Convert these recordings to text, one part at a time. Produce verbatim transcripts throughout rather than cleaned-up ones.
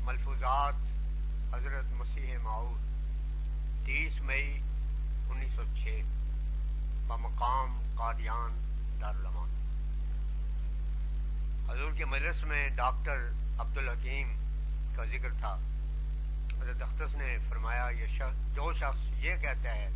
ملفوظات حضرت مسیح موعود تیس مئی انیس سو چھ بمقام قادیان دارالعلوم۔ حضور کے مجلس میں ڈاکٹر عبدالحکیم کا ذکر تھا۔ حضرت اختص نے فرمایا یہ شخص جو شخص یہ کہتا ہے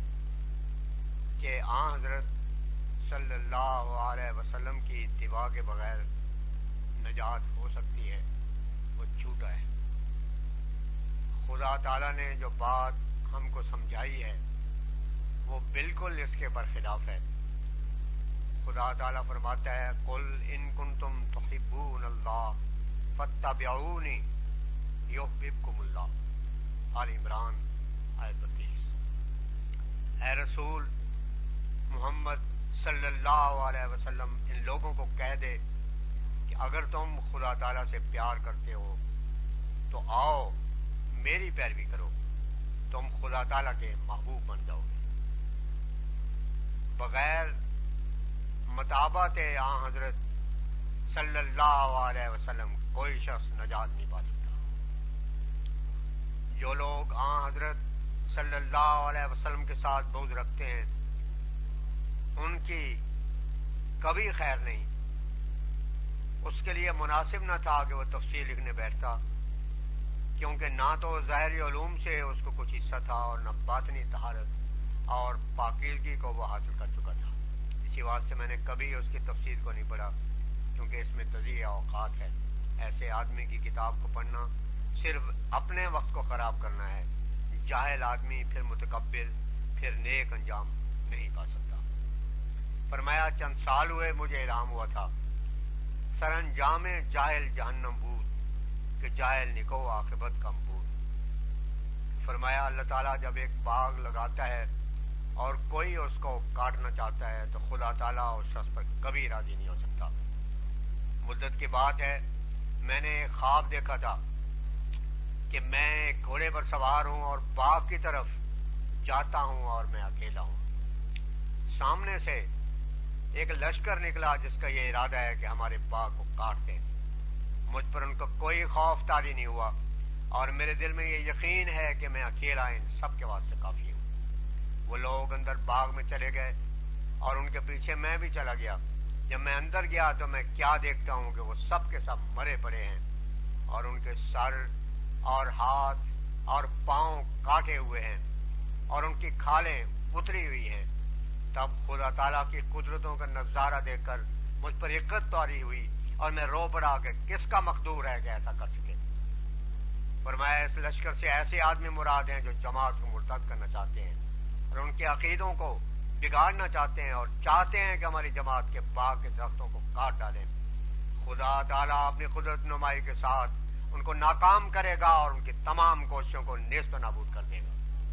کہ آن حضرت صلی اللہ علیہ وسلم کی اتباع کے بغیر نجات ہو سکتی ہے وہ جھوٹا ہے۔ خدا تعالیٰ نے جو بات ہم کو سمجھائی ہے وہ بالکل اس کے برخلاف ہے۔ خدا تعالیٰ فرماتا ہے قل ان کنتم تحبون اللہ فاتبعونی یحببکم اللہ، آل عمران آیت بتیس۔ اے رسول محمد صلی اللہ علیہ وسلم ان لوگوں کو کہہ دے کہ اگر تم خدا تعالیٰ سے پیار کرتے ہو تو آؤ میری پیروی کرو، تم خدا تعالیٰ کے محبوب بن جاؤ گے۔ بغیر مطابقت آن حضرت صلی اللہ علیہ وسلم کوئی شخص نجات نہیں پا سکتا۔ جو لوگ آن حضرت صلی اللہ علیہ وسلم کے ساتھ بغض رکھتے ہیں ان کی کبھی خیر نہیں۔ اس کے لیے مناسب نہ تھا کہ وہ تفسیر لکھنے بیٹھتا، کیونکہ نہ تو ظاہری علوم سے اس کو کچھ حصہ تھا اور نہ باطنی طہارت اور پاکیزگی کو وہ حاصل کر چکا تھا۔ اسی واسطے میں نے کبھی اس کی تفسیر کو نہیں پڑھا، کیونکہ اس میں تضییع اوقات ہے۔ ایسے آدمی کی کتاب کو پڑھنا صرف اپنے وقت کو خراب کرنا ہے۔ جاہل آدمی پھر متکبر پھر نیک انجام نہیں پا سکتا۔ فرمایا چند سال ہوئے مجھے الہام ہوا تھا، سر انجام جاہل جہنم بود کہ جاہل نکو عاقبت کم بود۔ فرمایا اللہ تعالیٰ جب ایک باغ لگاتا ہے اور کوئی اس کو کاٹنا چاہتا ہے تو خدا تعالیٰ اس شخص پر کبھی راضی نہیں ہو سکتا۔ مدت کی بات ہے، میں نے ایک خواب دیکھا تھا کہ میں ایک گھوڑے پر سوار ہوں اور باغ کی طرف جاتا ہوں اور میں اکیلا ہوں۔ سامنے سے ایک لشکر نکلا جس کا یہ ارادہ ہے کہ ہمارے باغ کو کاٹ دیں۔ مجھ پر ان کا کوئی خوف طاری نہیں ہوا اور میرے دل میں یہ یقین ہے کہ میں اکیلا ان سب کے واسطے کافی ہوں۔ وہ لوگ اندر باغ میں چلے گئے اور ان کے پیچھے میں بھی چلا گیا۔ جب میں اندر گیا تو میں کیا دیکھتا ہوں کہ وہ سب کے سب مرے پڑے ہیں اور ان کے سر اور ہاتھ اور پاؤں کاٹے ہوئے ہیں اور ان کی کھالیں اتری ہوئی ہیں۔ تب خدا تعالیٰ کی قدرتوں کا نظارہ دیکھ کر مجھ پر حقت طاری ہوئی اور میں رو پڑا کہ کس کا مقدور ہے کہ ایسا کر سکے۔ فرمایا اس لشکر سے ایسے آدمی مراد ہیں جو جماعت کو مرتد کرنا چاہتے ہیں اور ان کے عقیدوں کو بگاڑنا چاہتے ہیں اور چاہتے ہیں کہ ہماری جماعت کے باغ کے درختوں کو کاٹ ڈالیں۔ خدا تعالیٰ اپنی قدرت نمائی کے ساتھ ان کو ناکام کرے گا اور ان کی تمام کوششوں کو نیست و نابود کر دے گا۔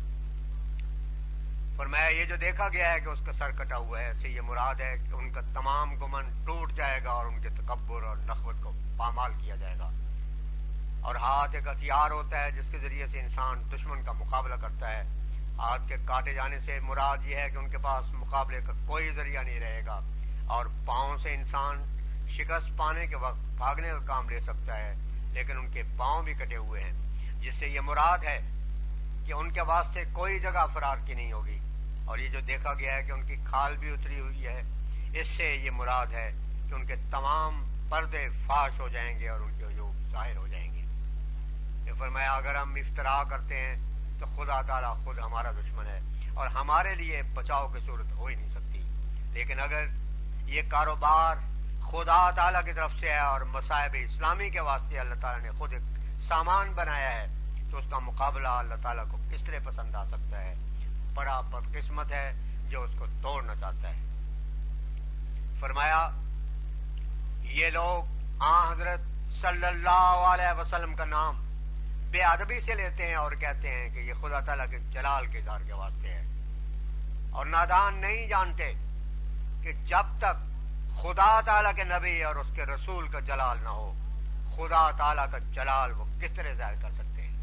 فرمایا یہ جو دیکھا گیا ہے کہ اس کا سر کٹا ہوا ہے، اسے یہ مراد ہے کہ ان کا تمام گمن ٹوٹ جائے گا اور ان کے تکبر اور نخوت کو پامال کیا جائے گا۔ اور ہاتھ ایک ہتھیار ہوتا ہے جس کے ذریعے سے انسان دشمن کا مقابلہ کرتا ہے۔ ہاتھ کے کاٹے جانے سے مراد یہ ہے کہ ان کے پاس مقابلے کا کوئی ذریعہ نہیں رہے گا، اور پاؤں سے انسان شکست پانے کے وقت بھاگنے کا کام لے سکتا ہے، لیکن ان کے پاؤں بھی کٹے ہوئے ہیں، جس سے یہ مراد ہے کہ ان کے واسطے کوئی جگہ فرار کی نہیں ہوگی۔ اور یہ جو دیکھا گیا ہے کہ ان کی کھال بھی اتری ہوئی ہے، اس سے یہ مراد ہے کہ ان کے تمام پردے فاش ہو جائیں گے اور ان کے عیوب ظاہر ہو جائیں گے۔ یہ فرمایا اگر ہم افتراء کرتے ہیں تو خدا تعالیٰ خود ہمارا دشمن ہے اور ہمارے لیے بچاؤ کی صورت ہو ہی نہیں سکتی۔ لیکن اگر یہ کاروبار خدا تعالیٰ کی طرف سے ہے اور مصائب اسلامی کے واسطے اللہ تعالیٰ نے خود ایک سامان بنایا ہے تو اس کا مقابلہ اللہ تعالیٰ کو کس طرح پسند آ سکتا ہے؟ بڑا بدقسمت ہے جو اس کو توڑنا چاہتا ہے۔ فرمایا یہ لوگ آن حضرت صلی اللہ علیہ وسلم کا نام بے ادبی سے لیتے ہیں اور کہتے ہیں کہ یہ خدا تعالیٰ کے جلال کے اظہار کے واسطے ہے، اور نادان نہیں جانتے کہ جب تک خدا تعالیٰ کے نبی اور اس کے رسول کا جلال نہ ہو، خدا تعالیٰ کا جلال وہ کس طرح ظاہر کر سکتے ہیں۔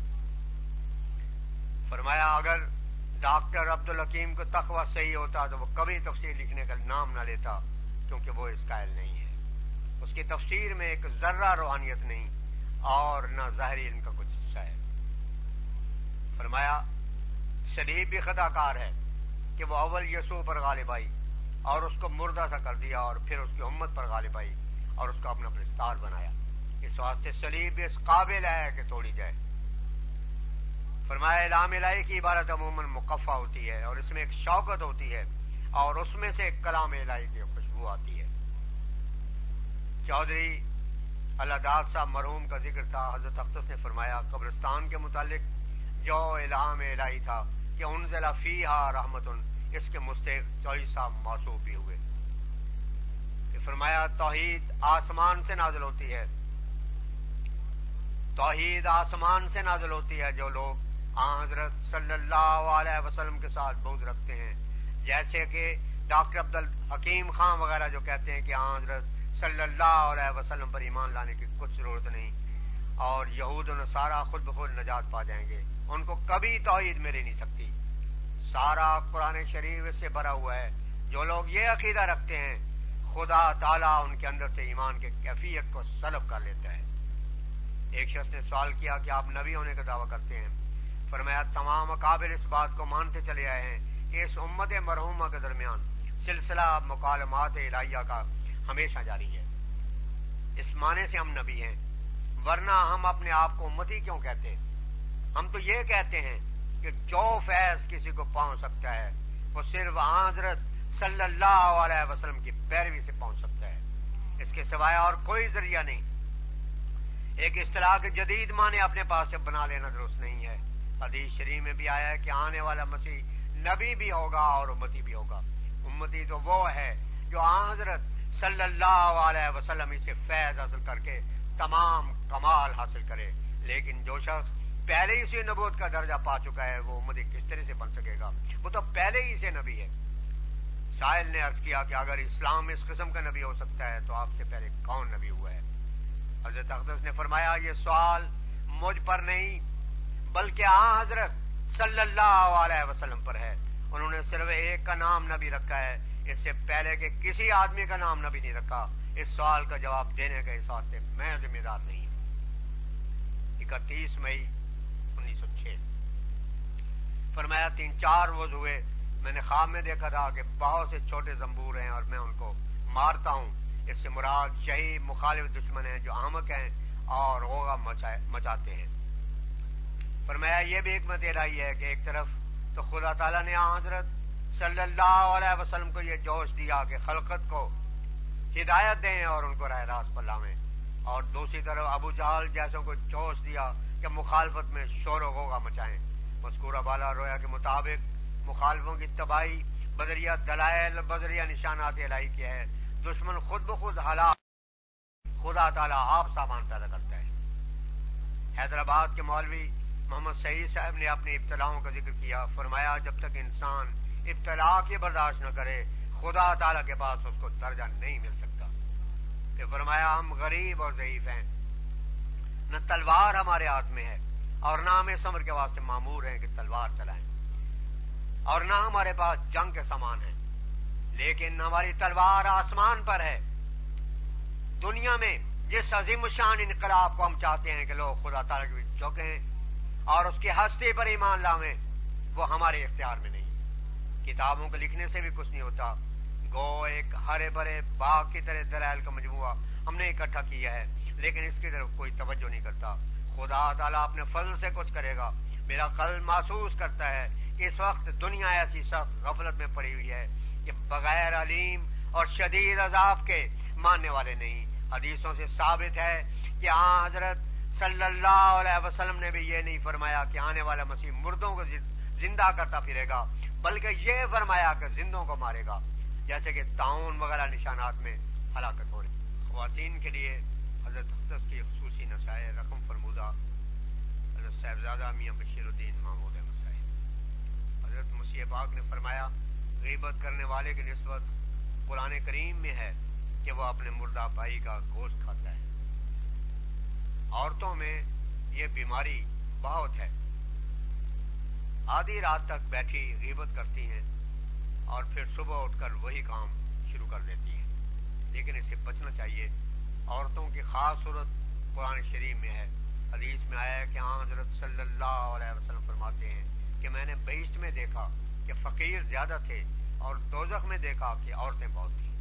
فرمایا اگر ڈاکٹر عبدالحکیم کو تقوی صحیح ہوتا تو وہ کبھی تفسیر لکھنے کا نام نہ لیتا، کیونکہ وہ اس قائل نہیں ہے۔ اس کی تفسیر میں ایک ذرہ روحانیت نہیں، اور نہ ظاہری ان کا کچھ حصہ ہے۔ فرمایا سلیب بھی خطا کار ہے کہ وہ اول یسوع پر غالب آئی اور اس کو مردہ سا کر دیا اور پھر اس کی امت پر غالب آئی اور اس کو اپنا پرستار بنایا۔ اس واسطے سلیب اس قابل ہے کہ توڑی جائے۔ فرمایا الہام الہی کی عبارت عموماً مقفع ہوتی ہے اور اس میں ایک شوکت ہوتی ہے اور اس میں سے ایک کلام الہی کی خوشبو آتی ہے۔ چودھری اللہ داد صاحب مرحوم کا ذکر تھا۔ حضرت اختص نے فرمایا قبرستان کے متعلق جو الہام الہی تھا کہ انزل فیہا رحمت، اس کے مستحق چودھری صاحب موصوف بھی ہوئے کہ فرمایا توحید آسمان سے نازل ہوتی ہے، توحید آسمان سے نازل ہوتی ہے۔ جو لوگ آن حضرت صلی اللہ علیہ وسلم کے ساتھ بغض رکھتے ہیں، جیسے کہ ڈاکٹر عبد الحکیم خان وغیرہ جو کہتے ہیں کہ آن حضرت صلی اللہ علیہ وسلم پر ایمان لانے کی کچھ ضرورت نہیں اور یہود و نصارہ خود بخود نجات پا جائیں گے، ان کو کبھی توحید مل نہیں سکتی۔ سارا قرآن شریف اس سے بھرا ہوا ہے۔ جو لوگ یہ عقیدہ رکھتے ہیں خدا تعالیٰ ان کے اندر سے ایمان کے کیفیت کو سلب کر لیتا ہے۔ ایک شخص نے سوال کیا کہ آپ نبی ہونے کا دعویٰ کرتے ہیں۔ فرمایا تمام اکابر اس بات کو مانتے چلے آئے ہیں کہ اس امت مرحومہ کے درمیان سلسلہ مکالمات الہیہ کا ہمیشہ جاری ہے۔ اس معنی سے ہم نبی ہیں، ورنہ ہم اپنے آپ کو امتی کیوں کہتے؟ ہم تو یہ کہتے ہیں کہ جو فیض کسی کو پہنچ سکتا ہے وہ صرف حضرت صلی اللہ علیہ وسلم کی پیروی سے پہنچ سکتا ہے، اس کے سوائے اور کوئی ذریعہ نہیں۔ ایک اصطلاح کے جدید معنی اپنے پاس سے بنا لینا درست نہیں ہے۔ حدیث شریف میں بھی آیا ہے کہ آنے والا مسیح نبی بھی ہوگا اور امتی بھی ہوگا۔ امتی تو وہ ہے جو حضرت صلی اللہ علیہ وسلم سے فیض حاصل کر کے تمام کمال حاصل کرے، لیکن جو شخص پہلے ہی سے نبوت کا درجہ پا چکا ہے وہ امتی کس طرح سے بن سکے گا؟ وہ تو پہلے ہی سے نبی ہے۔ سائل نے عرض کیا کہ اگر اسلام اس قسم کا نبی ہو سکتا ہے تو آپ سے پہلے کون نبی ہوا ہے؟ حضرت اقدس نے فرمایا یہ سوال مجھ پر نہیں بلکہ آن حضرت صلی اللہ علیہ وسلم پر ہے۔ انہوں نے صرف ایک کا نام نبی رکھا ہے، اس سے پہلے کہ کسی آدمی کا نام نبی نہیں رکھا۔ اس سوال کا جواب دینے کے حساب سے میں ذمہ دار نہیں ہوں۔ اکتیس مئی انیس سو چھ فرمایا تین چار روز ہوئے، میں نے خواب میں دیکھا تھا کہ بہت سے چھوٹے زنبور ہیں اور میں ان کو مارتا ہوں۔ اس سے مراد شہید مخالف دشمن ہیں جو احمق ہیں اور غوغا مچاتے ہیں۔ فرمایا یہ بھی حکمت الہی ہے کہ ایک طرف تو خدا تعالیٰ نے حضرت صلی اللہ علیہ وسلم کو یہ جوش دیا کہ خلقت کو ہدایت دیں اور ان کو راہ راست پر لاویں، اور دوسری طرف ابو جہل جیسوں کو جوش دیا کہ مخالفت میں شور و غوغا مچائیں۔ مذکورہ بالا رویا کے مطابق مخالفوں کی تباہی بدریہ دلائل بدریہ نشانات الہی کے ہے۔ دشمن خود بخود ہلاک خدا تعالیٰ آپ سامان پیدا کرتا ہے۔ حیدرآباد کے مولوی محمد سعید صاحب نے اپنی ابتلاؤں کا ذکر کیا۔ فرمایا جب تک انسان ابتلا کی برداشت نہ کرے خدا تعالیٰ کے پاس اس کو درجہ نہیں مل سکتا۔ کہ فرمایا ہم غریب اور ضعیف ہیں، نہ تلوار ہمارے ہاتھ میں ہے اور نہ ہمیں صبر کے واسطے مامور ہیں کہ تلوار چلائیں، اور نہ ہمارے پاس جنگ کے سامان ہیں، لیکن ہماری تلوار آسمان پر ہے۔ دنیا میں جس عظیم الشان انقلاب کو ہم چاہتے ہیں کہ لوگ خدا تعالیٰ کے بیچ جھکیں اور اس کی ہستی پر ایمان لاویں، وہ ہمارے اختیار میں نہیں۔ کتابوں کے لکھنے سے بھی کچھ نہیں ہوتا، گو ایک ہرے بھرے باغ کی طرح دلائل کا مجموعہ ہم نے اکٹھا کیا ہے، لیکن اس کی طرف کوئی توجہ نہیں کرتا۔ خدا تعالیٰ اپنے فضل سے کچھ کرے گا۔ میرا قلب محسوس کرتا ہے کہ اس وقت دنیا ایسی سخت غفلت میں پڑی ہوئی ہے کہ بغیر علیم اور شدید عذاب کے ماننے والے نہیں۔ حدیثوں سے ثابت ہے کہ آن حضرت صلی اللہ علیہ وسلم نے بھی یہ نہیں فرمایا کہ آنے والا مسیح مردوں کو زندہ کرتا پھرے گا، بلکہ یہ فرمایا کہ زندوں کو مارے گا، جیسے کہ طاعون وغیرہ نشانات میں ہلاکت ہو رہی۔ خواتین کے لیے حضرت اقدس کی خصوصی نصائح رقم فرمودہ حضرت صاحبزادہ میاں بشیر الدین محمود مسائل۔ حضرت مسیح پاک نے فرمایا غیبت کرنے والے کی نسبت قرآن کریم میں ہے کہ وہ اپنے مردہ بھائی کا گوشت کھاتا ہے۔ عورتوں میں یہ بیماری بہت ہے، آدھی رات تک بیٹھی غیبت کرتی ہیں اور پھر صبح اٹھ کر وہی کام شروع کر دیتی ہیں، لیکن اس سے بچنا چاہیے۔ عورتوں کی خاص صورت قرآن شریف میں ہے، حدیث میں آیا ہے کہ ہاں حضرت صلی اللہ علیہ وسلم فرماتے ہیں کہ میں نے بہشت میں دیکھا کہ فقیر زیادہ تھے اور دوزخ میں دیکھا کہ عورتیں بہت تھیں۔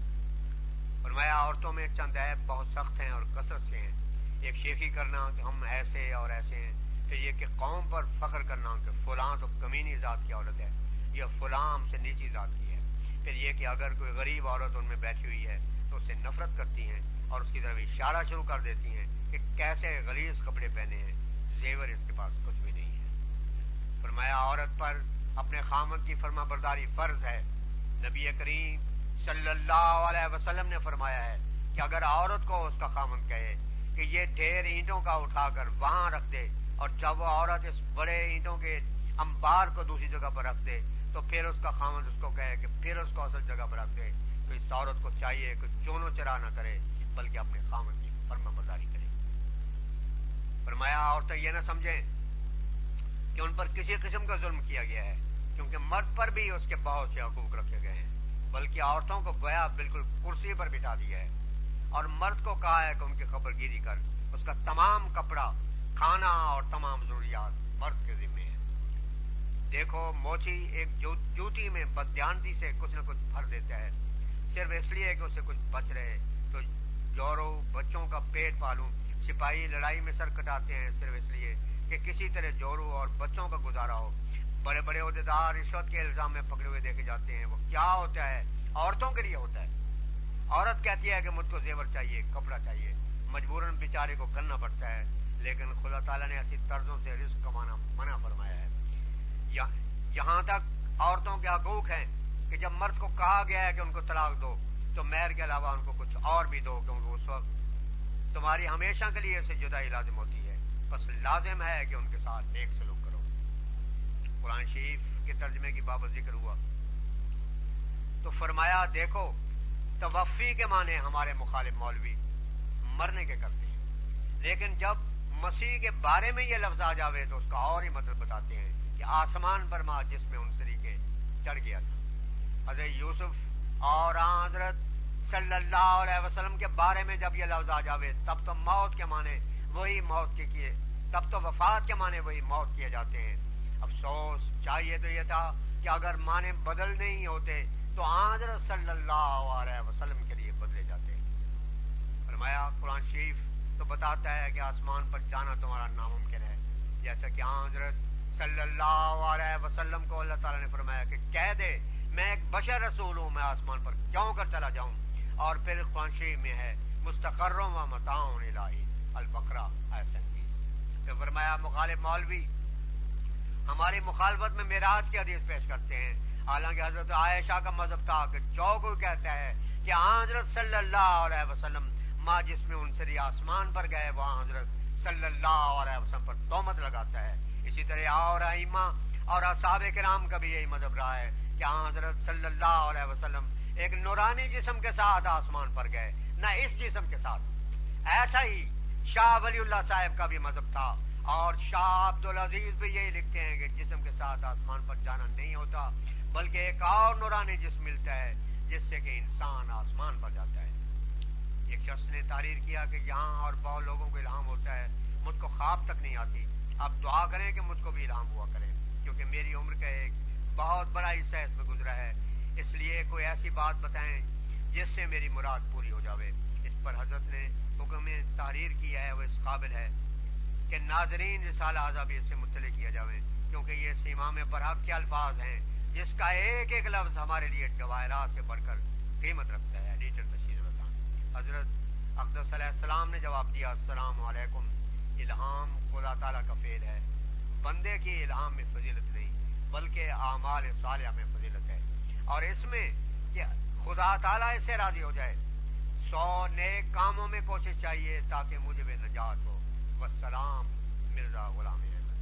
فرمایا عورتوں میں چند عیب بہت سخت ہیں اور کثرت سے ہیں، ایک شیخی کرنا کہ ہم ایسے اور ایسے ہیں، پھر یہ کہ قوم پر فخر کرنا کہ فلاں تو کمینی ذات کی عورت ہے، یہ فلاں ہم سے نیچی ذات کی ہے، پھر یہ کہ اگر کوئی غریب عورت ان میں بیٹھی ہوئی ہے تو اس سے نفرت کرتی ہیں اور اس کی طرف اشارہ شروع کر دیتی ہیں کہ کیسے غلیظ کپڑے پہنے ہیں، زیور اس کے پاس کچھ بھی نہیں ہے۔ فرمایا عورت پر اپنے خامد کی فرما برداری فرض ہے۔ نبی کریم صلی اللہ علیہ وسلم نے فرمایا ہے کہ اگر عورت کو اس کا خامد کہے کہ یہ ڈھیر اینٹوں کا اٹھا کر وہاں رکھ دے، اور جب وہ عورت اس بڑے اینٹوں کے انبار کو دوسری جگہ پر رکھ دے تو پھر اس کا خامد اس کو کہے کہ پھر اس کو اصل جگہ پر رکھ دے، تو اس عورت کو چاہیے کہ چونو چرا نہ کرے بلکہ اپنے خامد کی فرما برداری کرے۔ فرمایا عورتیں یہ نہ سمجھیں کہ ان پر کسی قسم کا ظلم کیا گیا ہے، کیونکہ مرد پر بھی اس کے بہت سے حقوق رکھے گئے ہیں، بلکہ عورتوں کو گویا بالکل کرسی پر بٹھا دیا ہے اور مرد کو کہا ہے کہ ان کی خبر گیری کر، اس کا تمام کپڑا، کھانا اور تمام ضروریات مرد کے ذمہ ہیں۔ دیکھو موچی ایک جوتی میں بددھیانتی سے کچھ نہ کچھ بھر دیتا ہے، صرف اس لیے کہ اسے کچھ بچ رہے، تو جورو بچوں کا پیٹ پالوں، سپاہی لڑائی میں سر کٹاتے ہیں صرف اس لیے کہ کسی طرح جورو اور بچوں کا گزارا ہو۔ بڑے بڑے عہدیدار رشوت کے الزام میں پکڑے ہوئے دیکھے جاتے ہیں، وہ کیا ہوتا ہے؟ عورتوں کے لیے ہوتا ہے۔ عورت کہتی ہے کہ مجھ کو زیور چاہیے، کپڑا چاہیے، مجبوراً بیچارے کو کرنا پڑتا ہے، لیکن خدا تعالیٰ نے ایسی طرزوں سے رزق کمانا منع فرمایا ہے۔ یہاں تک عورتوں کے حقوق ہیں کہ جب مرد کو کہا گیا ہے کہ ان کو طلاق دو تو مہر کے علاوہ ان کو کچھ اور بھی دو، کیونکہ اس وقت تمہاری ہمیشہ کے لیے سے جدائی لازم ہوتی ہے، بس لازم ہے کہ ان کے ساتھ نیک سلوک کرو۔ قرآن شریف کے ترجمے کی بابت ذکر ہوا تو فرمایا دیکھو توفی کے معنی ہمارے مخالف مولوی مرنے کے کرتے ہیں، لیکن جب مسیح کے بارے میں یہ لفظ آ جاوے تو اس کا اور ہی مطلب بتاتے ہیں کہ آسمان پر ماں جس میں ان طریقے چڑھ گیا تھا۔ حضرت یوسف اور حضرت صلی اللہ علیہ وسلم کے بارے میں جب یہ لفظ آ جاوے تب تو موت کے معنی وہی موت کے کیے، تب تو وفات کے معنی وہی موت کیے جاتے ہیں۔ افسوس چاہیے تو یہ تھا کہ اگر معنی بدل نہیں ہوتے تو حضرت صلی اللہ علیہ وسلم کے لیے بدلے جاتے۔ فرمایا قرآن شریف تو بتاتا ہے کہ آسمان پر جانا تمہارا ناممکن ہے، جیسا کہ حضرت صلی اللہ علیہ وسلم کو اللہ تعالیٰ نے فرمایا کہ کہہ دے میں ایک بشر رسول ہوں، میں آسمان پر کیوں کر چلا جاؤں۔ اور پھر قرآن شریف میں ہے مستقر و متاع الہی البقرہ ایسا کی تو فرمایا مخالف مولوی ہماری مخالفت میں معراج کی حدیث پیش کرتے ہیں، حالانکہ حضرت عائشہ کا مذہب تھا کہ جو کوئی کہتا ہے کہ حضرت صلی اللہ علیہ وسلم ماں جس میں ان سے آسمان پر گئے وہاں حضرت صلی اللہ علیہ وسلم پر تہمت لگاتا ہے۔ اسی طرح اور ائمہ اور اصحاب کرام کا بھی یہی مذہب رہا ہے کہ حضرت صلی اللہ علیہ وسلم ایک نورانی جسم کے ساتھ آسمان پر گئے، نہ اس جسم کے ساتھ۔ ایسا ہی شاہ ولی اللہ صاحب کا بھی مذہب تھا، اور شاہ عبد العزیز بھی یہی لکھتے ہیں کہ جسم کے ساتھ آسمان پر جانا نہیں ہوتا، بلکہ ایک اور نورانی جسم ملتا ہے جس سے کہ انسان آسمان پر جاتا ہے۔ ایک شخص نے تحریر کیا کہ یہاں اور بہت لوگوں کو الہام ہوتا ہے، مجھ کو خواب تک نہیں آتی، آپ دعا کریں کہ مجھ کو بھی الہام ہوا کرے، کیونکہ میری عمر کا ایک بہت بڑا حصہ اس میں گزرا ہے، اس لیے کوئی ایسی بات بتائیں جس سے میری مراد پوری ہو جاوے۔ اس پر حضرت نے حکم تحریر کیا ہے وہ اس قابل ہے کہ ناظرین رسالہ ازا بھی اس سے مطلع کیا جاوے، کیونکہ یہ اس امام برحق کے الفاظ ہیں جس کا ایک ایک لفظ ہمارے لیے جواہرات سے بڑھ کر قیمت رکھتا ہے۔ ایڈیٹر بشیر رضان حضرت اقدس علیہ السلام نے جواب دیا السلام علیکم، الہام خدا تعالیٰ کا فعل ہے، بندے کی الہام میں فضیلت نہیں بلکہ اعمال صالحہ میں فضیلت ہے، اور اس میں کہ خدا تعالیٰ اس سے راضی ہو جائے۔ سو نیک کاموں میں کوشش چاہیے تاکہ مجھے بے نجات ہو۔ والسلام مرزا غلام احمد۔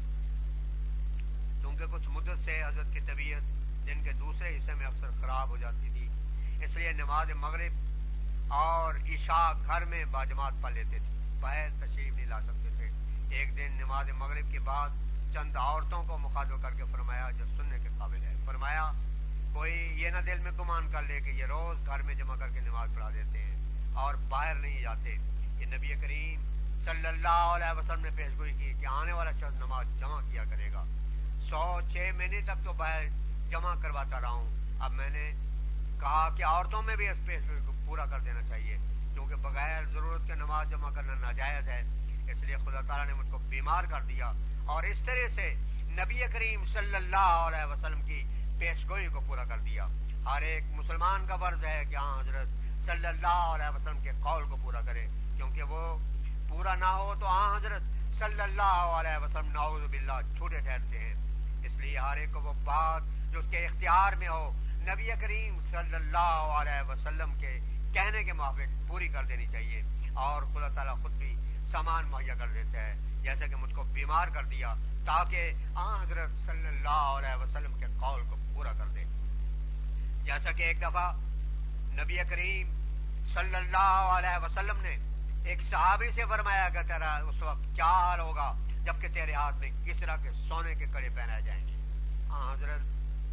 کیونکہ کچھ مدت سے حضرت کی طبیعت دن کے دوسرے حصے میں اکثر خراب ہو جاتی تھی، اس لیے نماز مغرب اور عشاء گھر میں باجماعت پڑھ لیتے تھے، باہر تشریف نہیں لا سکتے تھے۔ ایک دن نماز مغرب کے بعد چند عورتوں کو مخاطب کر کے فرمایا جو سننے کے قابل ہے، فرمایا کوئی یہ نہ دل میں گمان کر لے کہ یہ روز گھر میں جمع کر کے نماز پڑھا دیتے ہیں اور باہر نہیں جاتے، کہ نبی کریم صلی اللہ علیہ وسلم نے پیش گوئی کی کہ آنے والا شخص نماز جمع کیا کرے گا. سو چھ مہینے تک تو باہر جمع کرواتا رہا ہوں. اب میں نے کہا کہ عورتوں میں بھی اس پیش گوئی کو پورا کر دینا چاہیے کیونکہ بغیر ضرورت کے نماز جمع کرنا ناجائز ہے. اس لیے خدا تعالیٰ نے مجھ کو بیمار کر دیا اور اس طرح سے نبی کریم صلی اللہ علیہ وسلم کی پیش گوئی کو پورا کر دیا. ہر ایک مسلمان کا فرض ہے کہ ہاں حضرت صلی اللہ علیہ وسلم کے قول کو پورا کرے کیونکہ وہ پورا نہ ہو تو ہاں حضرت صلی اللہ علیہ وسلم نعوذ باللہ چھوٹے ٹھہرتے ہیں. اس لیے ہر ایک کو وہ بات جو اس کے اختیار میں ہو نبی کریم صلی اللہ علیہ وسلم کے کہنے کے موافق پوری کر دینی چاہیے. اور خدا تعالیٰ خود بھی سامان مہیا کر دیتا ہے جیسے کہ مجھ کو بیمار کر دیا تاکہ آن حضرت صلی اللہ علیہ وسلم کے قول کو پورا کر دے. جیسا کہ ایک دفعہ نبی کریم صلی اللہ علیہ وسلم نے ایک صحابی سے فرمایا کہ تیرا اس وقت کیا حال ہوگا جبکہ تیرے ہاتھ میں کس طرح کے سونے کے کڑے پہنائے جائیں گے. آن حضرت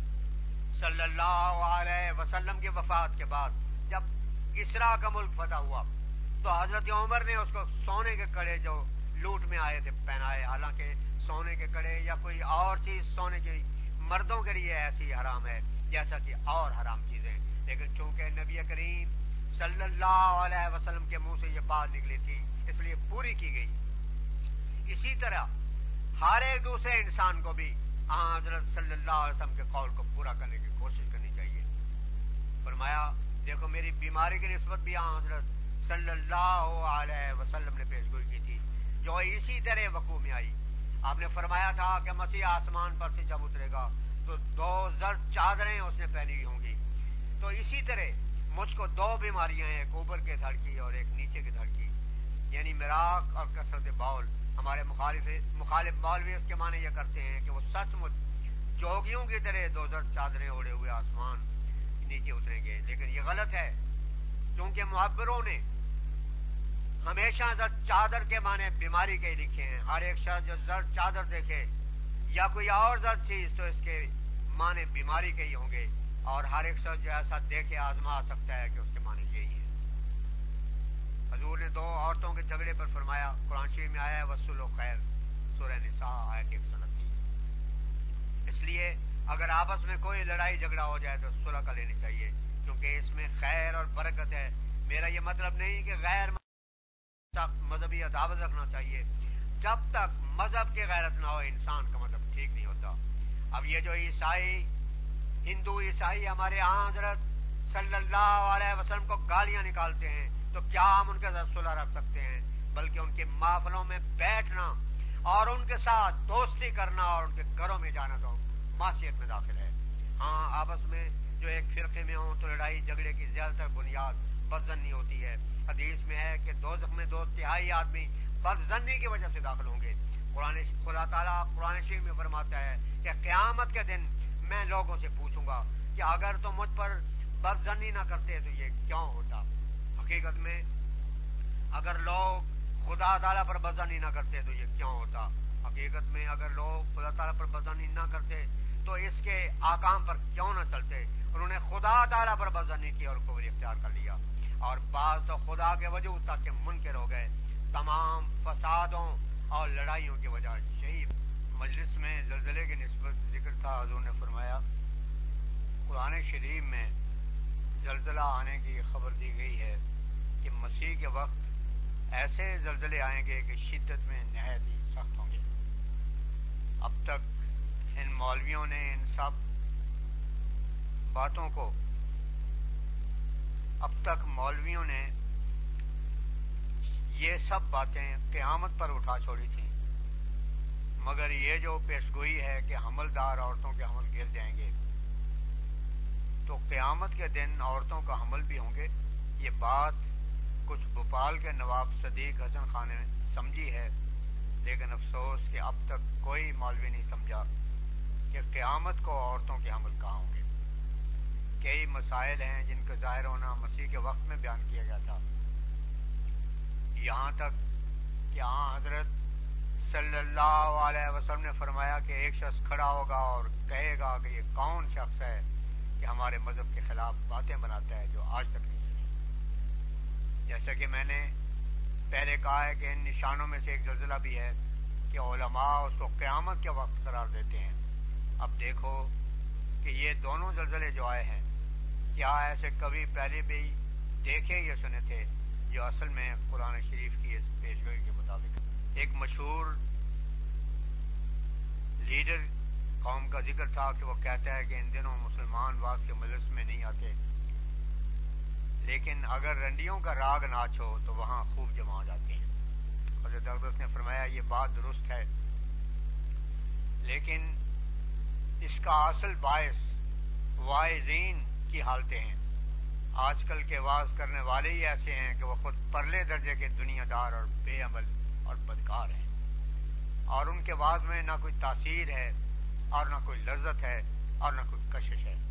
صلی اللہ علیہ وسلم کی وفات کے بعد جب کسرا کا ملک فتح ہوا تو حضرت عمر نے اس کو سونے کے کڑے جو لوٹ میں آئے تھے پہنائے. حالانکہ سونے کے کڑے یا کوئی اور چیز سونے کی مردوں کے لیے ایسی حرام ہے جیسا کہ اور حرام چیزیں، لیکن چونکہ نبی کریم صلی اللہ علیہ وسلم کے منہ سے یہ بات نکلی تھی اس لیے پوری کی گئی. اسی طرح ہر ایک دوسرے انسان کو بھی حضرت صلی اللہ علیہ وسلم کے قول کو پورا کرنے کی کوشش کرنی چاہیے. فرمایا دیکھو میری بیماری کی نسبت بھی حضرت صلی اللہ علیہ وسلم نے پیش گوئی کی تھی جو اسی طرح وقوع میں آئی. آپ نے فرمایا تھا کہ مسیح آسمان پر سے جب اترے گا تو دو زرد چادریں اس نے پہنی ہوئی ہوں گی. تو اسی طرح مجھ کو دو بیماریاں ہیں، ایک اوپر کے دھڑ کی اور ایک نیچے کی دھڑ کی، یعنی مراق اور کثرت بول. ہمارے مخالف مخالف مولوی اس کے معنی یہ کرتے ہیں کہ وہ سچ مچ جوگیوں کی طرح دو زرد چادریں اوڑے ہوئے آسمان نیچے اتریں گے، لیکن یہ غلط ہے کیونکہ معبروں نے ہمیشہ زرد چادر کے معنی بیماری کے ہی لکھے ہیں. ہر ایک شخص جو زرد چادر دیکھے یا کوئی اور زرد چیز تو اس کے معنی بیماری کے ہی ہوں گے، اور ہر ایک شخص جو ایسا دیکھے آزما سکتا ہے کہ اس کے معنی یہی ہے. حضور نے دو عورتوں کے جھگڑے پر فرمایا، قرآن شریف میں آیا ہے وصلو خیر، سورہ نساء آیت ایک سو انتیس. اس لیے اگر آپس میں کوئی لڑائی جھگڑا ہو جائے تو صلح کر لینی چاہیے کیونکہ اس میں خیر اور برکت ہے. میرا یہ مطلب نہیں کہ غیر مذہبی عداوت رکھنا چاہیے، جب تک مذہب کی غیرت نہ ہو انسان کا مطلب ٹھیک نہیں ہوتا. اب یہ جو عیسائی ہندو عیسائی ہمارے یہاں حضرت صلی اللہ علیہ وسلم کو گالیاں نکالتے ہیں تو کیا ہم ان کے ساتھ صلح رکھ سکتے ہیں؟ بلکہ ان کے محفلوں میں بیٹھنا اور ان کے ساتھ دوستی کرنا اور ان کے گھروں میں جانا تو معصیت میں داخل ہے. ہاں آپس میں جو ایک فرقے میں ہوں تو لڑائی جھگڑے کی زیادہ تر بنیاد بدظنی ہوتی ہے. حدیث میں ہے کہ دوزخ میں دو تہائی آدمی بدظنی کی وجہ سے داخل ہوں گے. قرآن خدا تعالیٰ قرآن شریف میں فرماتا ہے کہ قیامت کے دن میں لوگوں سے پوچھوں گا کہ اگر تم مجھ پر بدظنی نہ کرتے تو یہ کیوں ہوتا. حقیقت میں اگر لوگ خدا تعالیٰ پر بدظنی نہ کرتے تو یہ کیوں ہوتا. حقیقت میں اگر لوگ خدا تعالیٰ پر بدظنی نہ کرتے تو اس کے احکام پر کیوں نہ چلتے. انہوں نے خدا تعالیٰ پر بدظنی کی اور کفر اختیار کر لیا، اور بعض تو خدا کے وجود تک کے منکر ہو گئے. تمام فسادوں اور لڑائیوں کی وجہ یہی. مجلس میں زلزلے کی نسبت ذکر تھا. حضور نے فرمایا قرآن شریف میں زلزلہ آنے کی خبر دی گئی ہے کہ مسیح کے وقت ایسے زلزلے آئیں گے کہ شدت میں نہایت ہی سخت ہوں گے. اب تک ان مولویوں نے ان سب باتوں کو اب تک مولویوں نے یہ سب باتیں قیامت پر اٹھا چھوڑی تھیں، مگر یہ جو پیشگوئی ہے کہ حملدار عورتوں کے حمل گر جائیں گے تو قیامت کے دن عورتوں کا حمل بھی ہوں گے. یہ بات کچھ بھوپال کے نواب صدیق حسن خان نے سمجھی ہے، لیکن افسوس کہ اب تک کوئی مولوی نہیں سمجھا کہ قیامت کو عورتوں کے حمل کہاں ہوں گے. کئی مسائل ہیں جن کا ظاہر ہونا مسیح کے وقت میں بیان کیا گیا تھا، یہاں تک کہ ہاں حضرت صلی اللہ علیہ وسلم نے فرمایا کہ ایک شخص کھڑا ہوگا اور کہے گا کہ یہ کون شخص ہے کہ ہمارے مذہب کے خلاف باتیں بناتا ہے جو آج تک نہیں سنی. جیسا کہ میں نے پہلے کہا ہے کہ ان نشانوں میں سے ایک زلزلہ بھی ہے کہ علماء اس کو قیامت کے وقت قرار دیتے ہیں۔ اب دیکھو کہ یہ دونوں زلزلے جو آئے ہیں کیا ایسے کبھی پہلے بھی دیکھے یا سنے تھے؟ جو اصل میں قرآن شریف کی اس پیشگوئی کے مطابق ایک مشہور لیڈر قوم کا ذکر تھا کہ وہ کہتا ہے کہ ان دنوں مسلمان واس کے مجلس میں نہیں آتے، لیکن اگر رنڈیوں کا راگ ناچ ہو تو وہاں خوب جمع ہو جاتے ہیں۔ حضرت اقدس نے فرمایا یہ بات درست ہے، لیکن اس کا اصل باعث واعظین کی حالتیں ہیں۔ آج کل کے واعظ کرنے والے ہی ایسے ہیں کہ وہ خود پرلے درجے کے دنیا دار اور بے عمل اور بدکار ہیں، اور ان کے واعظ میں نہ کوئی تاثیر ہے اور نہ کوئی لذت ہے اور نہ کوئی کشش ہے،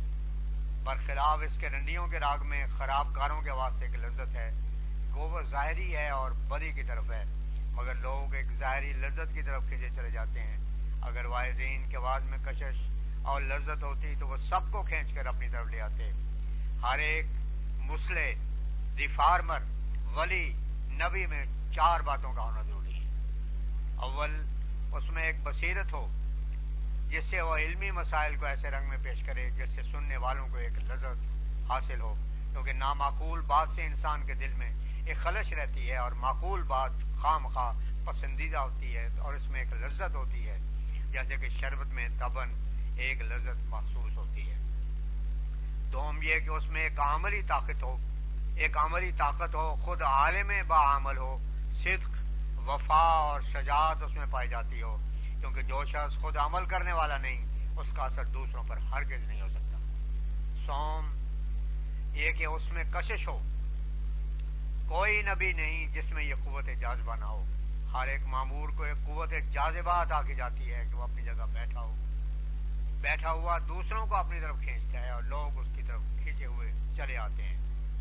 برخلاف اس کے رنڈیوں کے راگ میں خراب کاروں کے واسطے کی لذت ہے، وہ وہ ظاہری ہے اور بدی کی طرف ہے، مگر لوگ ایک ظاہری لذت کی طرف کھینچے چلے جاتے ہیں۔ اگر واعظین کے واعظ میں کشش اور لذت ہوتی تو وہ سب کو کھینچ کر اپنی طرف لے آتے۔ ہر ایک مسلح، ریفارمر، ولی، نبی میں چار باتوں کا ہونا ضروری ہے۔ اول، اس میں ایک بصیرت ہو جس سے وہ علمی مسائل کو ایسے رنگ میں پیش کرے جس سے سننے والوں کو ایک لذت حاصل ہو، کیونکہ نامعقول بات سے انسان کے دل میں ایک خلش رہتی ہے اور معقول بات خواہ مخواہ پسندیدہ ہوتی ہے اور اس میں ایک لذت ہوتی ہے، جیسے کہ شربت میں طبعاً ایک لذت محسوس ہوتی ہے۔ دوم یہ کہ اس میں ایک عملی طاقت ہو، ایک عملی طاقت ہو، خود عالم باعمل ہو، صدق، وفا اور شجاعت اس میں پائی جاتی ہو، کیونکہ جو شخص خود عمل کرنے والا نہیں اس کا اثر دوسروں پر ہرگز نہیں ہو سکتا۔ سوم یہ کہ اس میں کشش ہو، کوئی نبی نہیں جس میں یہ قوت جاذبہ نہ ہو۔ ہر ایک مامور کو ایک قوت جاذبہ عطا کی جاتی ہے کہ وہ اپنی جگہ بیٹھا ہو، بیٹھا ہوا دوسروں کو اپنی طرف کھینچتا ہے اور لوگ اس کی طرف کھینچے ہوئے چلے آتے ہیں۔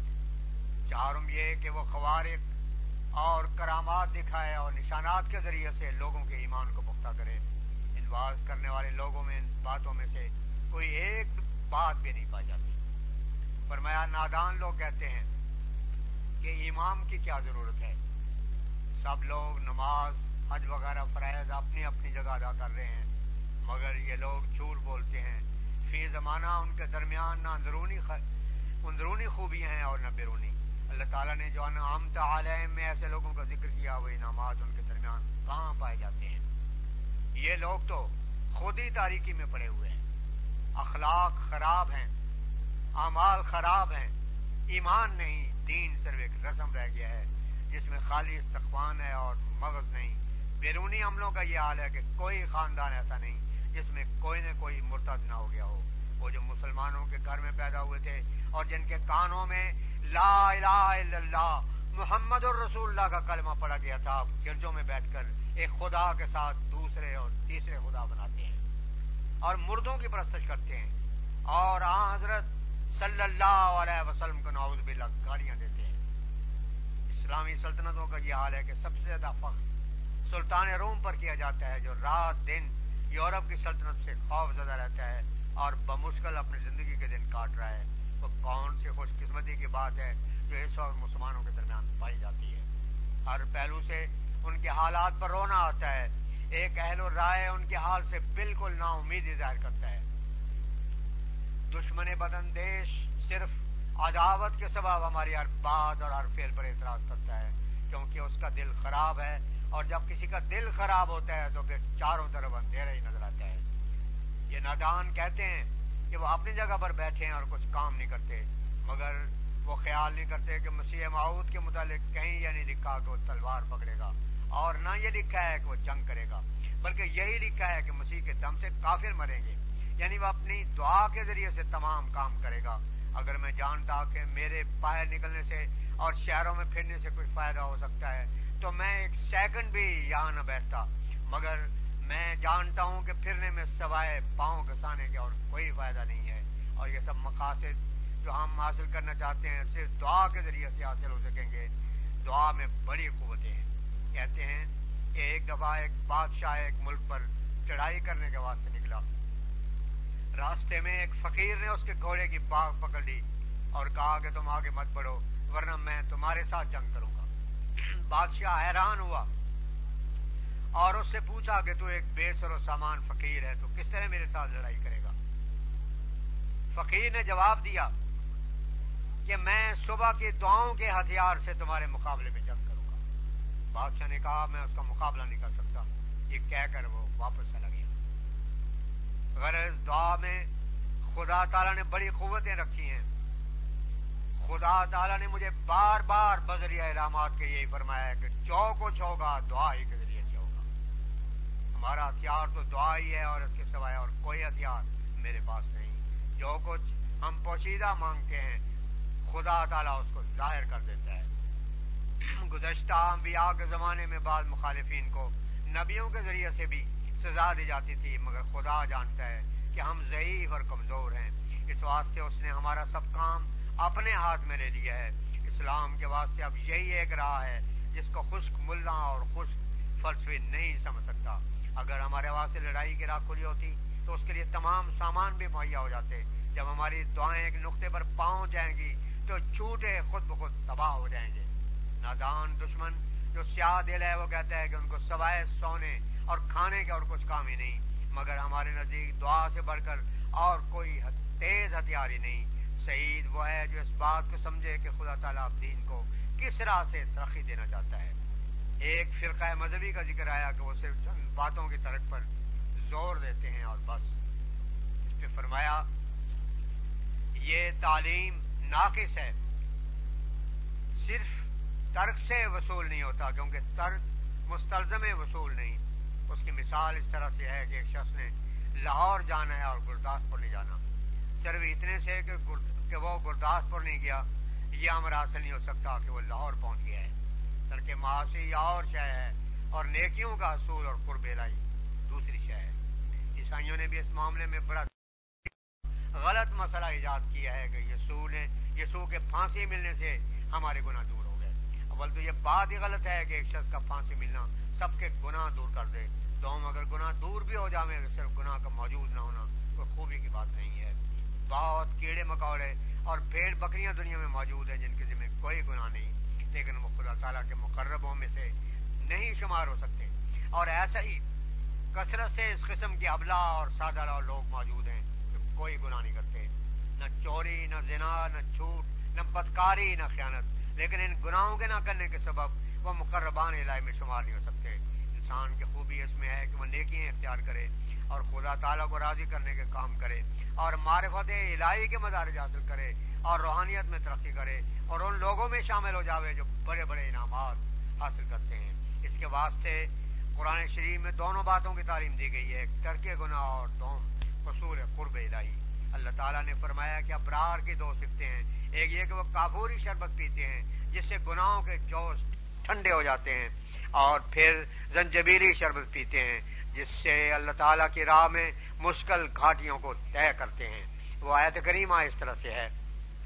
چہارم یہ کہ وہ خوارق اور کرامات دکھائے اور نشانات کے ذریعے سے لوگوں کے ایمان کو پختہ کرے۔ ان واعظ کرنے والے لوگوں میں ان باتوں میں سے کوئی ایک بات بھی نہیں پائی جاتی۔ فرمایا نادان لوگ کہتے ہیں کہ امام کی کیا ضرورت ہے، سب لوگ نماز، حج وغیرہ فرائض اپنی اپنی جگہ ادا کر رہے ہیں، مگر یہ لوگ جھوٹ بولتے ہیں۔ فی زمانہ ان کے درمیان نہ اندرونی خ... اندرونی خوبیاں ہیں اور نہ بیرونی۔ اللہ تعالیٰ نے جو انعمت علیہم میں ایسے لوگوں کا ذکر کیا وہ انعامات ان کے درمیان کہاں پائے جاتے ہیں؟ یہ لوگ تو خود ہی تاریکی میں پڑے ہوئے ہیں، اخلاق خراب ہیں، اعمال خراب ہیں، ایمان نہیں، دین صرف ایک رسم رہ گیا ہے جس میں خالی استخوان ہے اور مغز نہیں۔ بیرونی عملوں کا یہ حال ہے کہ کوئی خاندان ایسا نہیں جس میں کوئی نہ کوئی مرتد نہ ہو گیا ہو۔ وہ جو مسلمانوں کے گھر میں پیدا ہوئے تھے اور جن کے کانوں میں لا الہ الا اللہ محمد الرسول اللہ کا کلمہ پڑا گیا تھا، گرجوں میں بیٹھ کر ایک خدا کے ساتھ دوسرے اور تیسرے خدا بناتے ہیں اور مردوں کی پرستش کرتے ہیں اور آن حضرت صلی اللہ علیہ وسلم کو نعوذ باللہ گالیاں دیتے ہیں۔ اسلامی سلطنتوں کا یہ حال ہے کہ سب سے زیادہ فخر سلطان روم پر کیا جاتا ہے، جو رات دن یورپ کی سلطنت سے خوف زدہ رہتا ہے اور بمشکل اپنی زندگی کے دن کاٹ رہا ہے۔ وہ کون سی خوش قسمتی کی بات ہے جو اس وقت مسلمانوں کے درمیان پائی جاتی ہے۔ ہر پہلو سے ان کے حالات پر رونا آتا ہے۔ ایک اہل الرائے ان کے حال سے بالکل نا امیدی ظاہر کرتا ہے۔ دشمن بداندیش صرف عداوت کے سبب ہماری ہر بات اور ہر فعل پر اعتراض کرتا ہے، کیونکہ اس کا دل خراب ہے، اور جب کسی کا دل خراب ہوتا ہے تو پھر چاروں طرف اندھیرا ہی نظر آتا ہے۔ یہ نادان کہتے ہیں کہ وہ اپنی جگہ پر بیٹھے ہیں اور کچھ کام نہیں کرتے، مگر وہ خیال نہیں کرتے کہ مسیح موعود کے متعلق کہیں یہ نہیں لکھا کہ وہ تلوار پکڑے گا، اور نہ یہ لکھا ہے کہ وہ جنگ کرے گا، بلکہ یہی لکھا ہے کہ مسیح کے دم سے کافر مریں گے، یعنی وہ اپنی دعا کے ذریعے سے تمام کام کرے گا۔ اگر میں جانتا کہ میرے باہر نکلنے سے اور شہروں میں پھرنے سے کوئی فائدہ ہو سکتا ہے تو میں ایک سیکنڈ بھی یہاں نہ بیٹھتا، مگر میں جانتا ہوں کہ پھرنے میں سوائے پاؤں گھسانے کے اور کوئی فائدہ نہیں ہے، اور یہ سب مقاصد جو ہم حاصل کرنا چاہتے ہیں صرف دعا کے ذریعے سے حاصل ہو سکیں گے۔ دعا میں بڑی قوتیں ہیں۔ کہتے ہیں کہ ایک دفعہ ایک بادشاہ ایک ملک پر چڑھائی کرنے کے واسطے نکلا، راستے میں ایک فقیر نے اس کے گھوڑے کی باغ پکڑ لی اور کہا کہ تم آگے مت بڑھو ورنہ میں تمہارے ساتھ جنگ کروں گا۔ بادشاہ حیران ہوا اور اس سے پوچھا کہ تو ایک بے سر و سامان فقیر ہے، تو کس طرح میرے ساتھ لڑائی کرے گا؟ فقیر نے جواب دیا کہ میں صبح کی دعاؤں کے ہتھیار سے تمہارے مقابلے میں جنگ کروں گا۔ بادشاہ نے کہا میں اس کا مقابلہ نہیں کر سکتا، یہ کہہ کر وہ واپس چلا گیا۔ غرض دعا میں خدا تعالیٰ نے بڑی قوتیں رکھی ہیں۔ خدا تعالیٰ نے مجھے بار بار بذریعہ علامات کے یہی فرمایا ہے کہ جو کچھ ہوگا دعا ہی کے ذریعے سے ہوگا۔ ہمارا ہتھیار تو دعا ہی ہے اور اس کے سوائے اور کوئی ہتھیار میرے پاس نہیں۔ جو کچھ ہم پوشیدہ مانگتے ہیں خدا تعالیٰ اس کو ظاہر کر دیتا ہے۔ گزشتہ انبیاء کے زمانے میں بعض مخالفین کو نبیوں کے ذریعے سے بھی سزا دی جاتی تھی، مگر خدا جانتا ہے کہ ہم ضعیف اور کمزور ہیں، اس واسطے اس نے ہمارا سب کام اپنے ہاتھ میں لے لیا ہے۔ اسلام کے واسطے اب یہی ایک راہ ہے جس کو خشک ملا اور خشک فلسفی نہیں سمجھ سکتا۔ اگر ہمارے واسطے لڑائی کی راہ کھلی ہوتی تو اس کے لیے تمام سامان بھی مہیا ہو جاتے۔ جب ہماری دعائیں ایک نقطے پر پہنچ جائیں گی تو جھوٹے خود بخود تباہ ہو جائیں گے۔ نادان دشمن جو سیاہ دل ہے وہ کہتا ہے کہ ان کو سوائے سونے اور کھانے کے اور کچھ کام ہی نہیں، مگر ہمارے نزدیک دعا سے بڑھ کر اور کوئی تیز ہتھیار ہی نہیں۔ سعید وہ ہے جو اس بات کو سمجھے کہ خدا تعالیٰ دین کو کس راہ سے ترقی دینا چاہتا ہے۔ ایک فرقہ مذہبی کا ذکر آیا کہ وہ صرف چند باتوں کی ترک پر زور دیتے ہیں اور بس۔ اس پہ فرمایا یہ تعلیم ناقص ہے، صرف ترک سے وصول نہیں ہوتا، کیونکہ ترک مستلزم وصول نہیں۔ اس کی مثال اس طرح سے ہے کہ ایک شخص نے لاہور جانا ہے اور گرداسپور نہیں جانا، صرف اتنے سے کہ, کہ وہ گرداسپور نہیں گیا یہ امر حاصل نہیں ہو سکتا کہ وہ لاہور پہنچ گیا ہے۔ ترک معاصی یا اور شے ہے اور نیکیوں کا حصول اور قرب الہی دوسری شے ہے۔ عیسائیوں نے بھی اس معاملے میں بڑا غلط مسئلہ ایجاد کیا ہے کہ یسوع نے یسوع کے پھانسی ملنے سے ہمارے گناہ دور ہو گئے۔ اول تو یہ بات ہی غلط ہے کہ ایک شخص کا پھانسی ملنا سب کے گناہ دور کر دے۔ دوم اگر گناہ دور بھی ہو جائے تو صرف گناہ کا موجود نہ ہونا کوئی خوبی کی بات نہیں ہے۔ بہت کیڑے مکوڑے اور بھیڑ بکریاں دنیا میں موجود ہیں جن کے ذمہ کوئی گناہ نہیں، لیکن وہ خدا تعالیٰ کے مقربوں میں سے نہیں شمار ہو سکتے۔ اور ایسا ہی کثرت سے اس قسم کے ابلا اور سادہ لوگ لوگ موجود ہیں جو کوئی گناہ نہیں کرتے، نہ چوری، نہ زنا، نہ جھوٹ، نہ بدکاری، نہ خیانت، لیکن ان گناہوں کے نہ کرنے کے سبب وہ مقربان الہی میں شمار نہیں ہو سکتے۔ انسان کی خوبی اس میں ہے کہ وہ نیکیاں اختیار کرے اور خدا تعالیٰ کو راضی کرنے کے کام کرے اور معرفت الہی کے مدارج حاصل کرے اور روحانیت میں ترقی کرے اور ان لوگوں میں شامل ہو جاوے جو بڑے بڑے انعامات حاصل کرتے ہیں۔ اس کے واسطے قرآن شریف میں دونوں باتوں کی تعلیم دی گئی ہے، ایک ترک گناہ اور دوم حصول قرب الہی۔ اللہ تعالیٰ نے فرمایا کہ ابرار کی دو صفتیں ہیں، ایک یہ کہ وہ کافوری شربت پیتے ہیں جس سے گناہوں کے جوش ٹھنڈے ہو جاتے ہیں، اور پھر زنجبیلی شربت پیتے ہیں جس سے اللہ تعالیٰ کی راہ میں مشکل گھاٹیوں کو طے کرتے ہیں۔ وہ آیت کریمہ اس طرح سے ہے،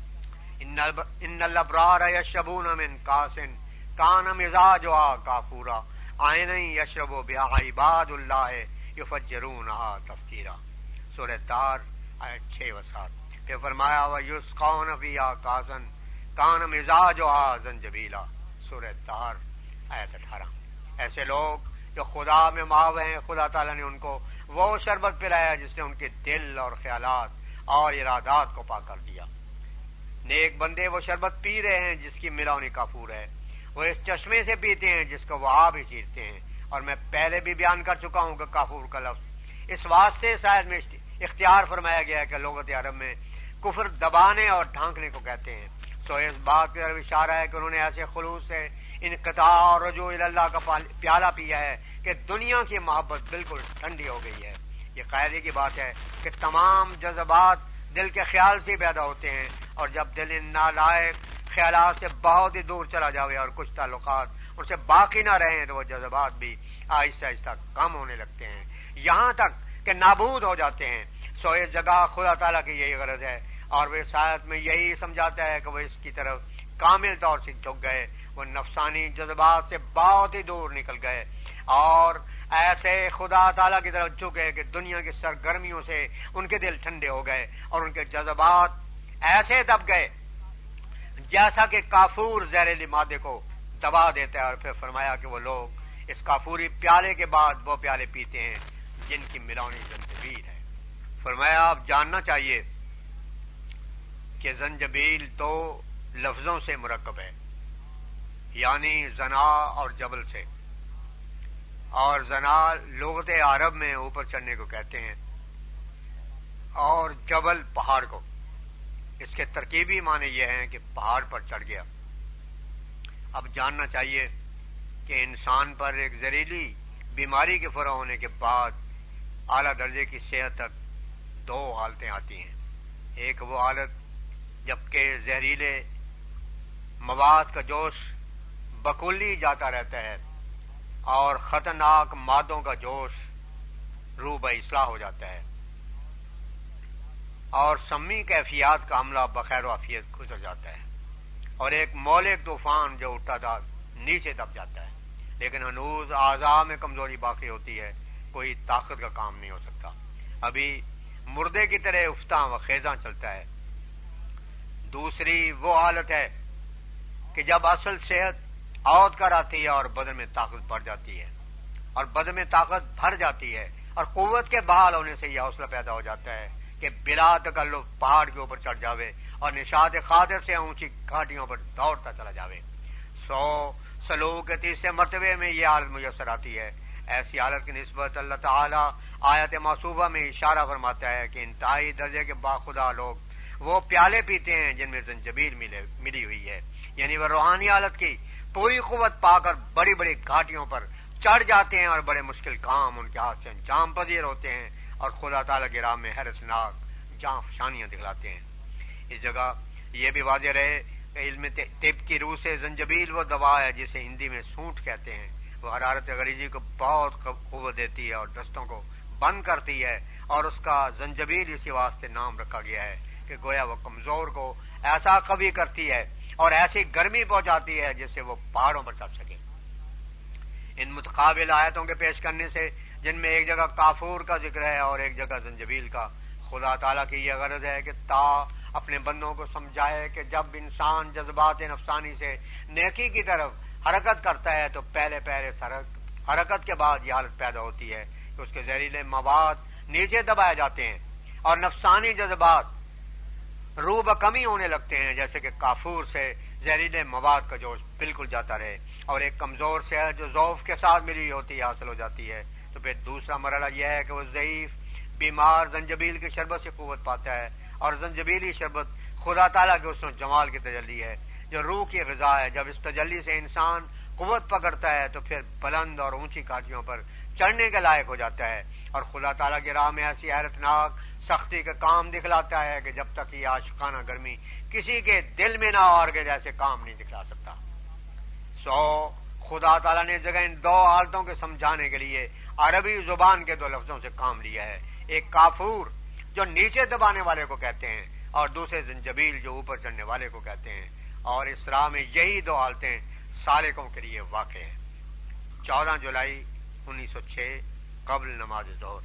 ان الابرار یشربون من کاس کان مزاجها کافورا عینا یشرب بها عباد اللہ یفجرونها تفجیرا۔ سورہ طار آیت چھ و سات۔ پھر فرمایا ویسقون فیہا کاسا کان مزاجها زنجبیلا۔ سورہ طار آیت اٹھارہ۔ ایسے لوگ جو خدا میں ماو ہیں، خدا تعالیٰ نے ان کو وہ شربت پلایا جس نے ان کے دل اور خیالات اور ارادات کو پاک کر دیا۔ نیک بندے وہ شربت پی رہے ہیں جس کی ملاونی کافور ہے، وہ اس چشمے سے پیتے ہیں جس کو وہ آب ہی چیرتے ہیں۔ اور میں پہلے بھی بیان کر چکا ہوں کہ کافور کا لفظ اس واسطے شاید میں اختیار فرمایا گیا ہے کہ لغت عرب میں کفر دبانے اور ڈھانکنے کو کہتے ہیں۔ سو اس بات کی طرف اشارہ ہے کہ انہوں نے ایسے خلوص سے انقطاع اور رجوع اللہ کا پیالہ پیا ہے کہ دنیا کی محبت بالکل ٹھنڈی ہو گئی ہے۔ یہ قاعدے کی بات ہے کہ تمام جذبات دل کے خیال سے پیدا ہوتے ہیں، اور جب دل ان نالائق خیالات سے بہت ہی دور چلا جاوے اور کچھ تعلقات ان سے باقی نہ رہیں تو وہ جذبات بھی آہستہ آہستہ کم ہونے لگتے ہیں، یہاں تک کہ نابود ہو جاتے ہیں۔ سو اس جگہ خدا تعالیٰ کی یہی غرض ہے، اور وہ اس آیت میں یہی سمجھاتا ہے کہ وہ اس کی طرف کامل طور سے جھک گئے، وہ نفسانی جذبات سے بہت ہی دور نکل گئے اور ایسے خدا تعالیٰ کی طرف جھکے کہ دنیا کی سرگرمیوں سے ان کے دل ٹھنڈے ہو گئے اور ان کے جذبات ایسے دب گئے جیسا کہ کافور زہریلی مادے کو دبا دیتا ہے، اور پھر فرمایا کہ وہ لوگ اس کافوری پیالے کے بعد وہ پیالے پیتے ہیں جن کی ملونی زنجبیل ہے۔ فرمایا آپ جاننا چاہیے کہ زنجبیل دو لفظوں سے مرکب ہے، یعنی زنا اور جبل سے، اور زنا لغت عرب میں اوپر چڑھنے کو کہتے ہیں، اور جبل پہاڑ کو۔ اس کے ترکیبی معنی یہ ہیں کہ پہاڑ پر چڑھ گیا۔ اب جاننا چاہیے کہ انسان پر ایک زہریلی بیماری کے فروغ ہونے کے بعد اعلیٰ درجے کی صحت تک دو حالتیں آتی ہیں۔ ایک وہ حالت جبکہ زہریلے مواد کا جوش بکلی جاتا رہتا ہے اور خطرناک مادوں کا جوش روح بہ اصلاح ہو جاتا ہے، اور سمی کیفیات کا عملہ بخیر و عافیت گزر جاتا ہے، اور ایک مولک طوفان جو اٹھا تھا نیچے دب جاتا ہے، لیکن ہنوز اعضاء میں کمزوری باقی ہوتی ہے، کوئی طاقت کا کام نہیں ہو سکتا، ابھی مردے کی طرح افتاں و خیزاں چلتا ہے۔ دوسری وہ حالت ہے کہ جب اصل صحت عود کر آتی ہے اور بدن میں طاقت بڑھ جاتی ہے، اور بدن میں طاقت بھر جاتی ہے، اور قوت کے بحال ہونے سے یہ حوصلہ پیدا ہو جاتا ہے کہ بلا تکلف پہاڑ کے اوپر چڑھ جاوے اور نشاط خاطر سے اونچی گھاٹیوں پر دوڑتا چلا جاوے۔ سو سلوک کے تیسرے مرتبے میں یہ حالت میسر آتی ہے۔ ایسی حالت کی نسبت اللہ تعالیٰ آیت معصوبہ میں اشارہ فرماتا ہے کہ انتہائی درجے کے باخدا لوگ وہ پیالے پیتے ہیں جن میں زنجبیل ملی ہوئی ہے، یعنی وہ روحانی حالت کی پوری قوت پا کر بڑی بڑی گھاٹیوں پر چڑھ جاتے ہیں، اور بڑے مشکل کام ان کے ہاتھ سے انجام پذیر ہوتے ہیں، اور خدا تعالیٰ کی راہ میں حیرتناک جاں فشانیاں دکھلاتے ہیں۔ اس جگہ یہ بھی واضح رہے کہ علم طب کی روح سے زنجبیل وہ دوا ہے جسے ہندی میں سونٹ کہتے ہیں، وہ حرارت غریزی کو بہت قوت دیتی ہے اور دستوں کو بند کرتی ہے، اور اس کا زنجبیل اسی واسطے نام رکھا گیا ہے کہ گویا وہ کمزور کو ایسا قوی کرتی ہے اور ایسی گرمی پہنچاتی ہے جس سے وہ پہاڑوں پر چڑھ سکے۔ ان متقابل آیتوں کے پیش کرنے سے جن میں ایک جگہ کافور کا ذکر ہے اور ایک جگہ زنجبیل کا، خدا تعالیٰ کی یہ غرض ہے کہ تا اپنے بندوں کو سمجھائے کہ جب انسان جذبات نفسانی سے نیکی کی طرف حرکت کرتا ہے تو پہلے پہلے حرکت کے بعد یہ حالت پیدا ہوتی ہے کہ اس کے زہریلے مواد نیچے دبائے جاتے ہیں اور نفسانی جذبات روح بکمی ہونے لگتے ہیں، جیسے کہ کافور سے زہریلے مواد کا جوش بالکل جاتا رہے، اور ایک کمزور صحت جو ضعف کے ساتھ ملی ہوتی ہے حاصل ہو جاتی ہے۔ تو پھر دوسرا مرحلہ یہ ہے کہ وہ ضعیف بیمار زنجبیل کی شربت سے قوت پاتا ہے، اور زنجبیلی شربت خدا تعالیٰ کے حسن و جمال کی تجلی ہے جو روح کی غذا ہے۔ جب اس تجلی سے انسان قوت پکڑتا ہے تو پھر بلند اور اونچی گھاٹیوں پر چڑھنے کے لائق ہو جاتا ہے، اور خدا تعالیٰ کی راہ میں ایسی حیرتناک سختی کا کام دکھلاتا ہے کہ جب تک یہ عاشقانہ گرمی کسی کے دل میں نہ اور کے جیسے کام نہیں دکھلا سکتا۔ سو خدا تعالیٰ نے جگہ ان دو حالتوں کے سمجھانے کے لیے عربی زبان کے دو لفظوں سے کام لیا ہے، ایک کافور جو نیچے دبانے والے کو کہتے ہیں، اور دوسرے زنجبیل جو اوپر چڑھنے والے کو کہتے ہیں، اور اس راہ میں یہی دو حالتیں سالکوں کے لیے واقع ہیں۔ چودہ جولائی انیس سو چھ قبل نماز ظہر،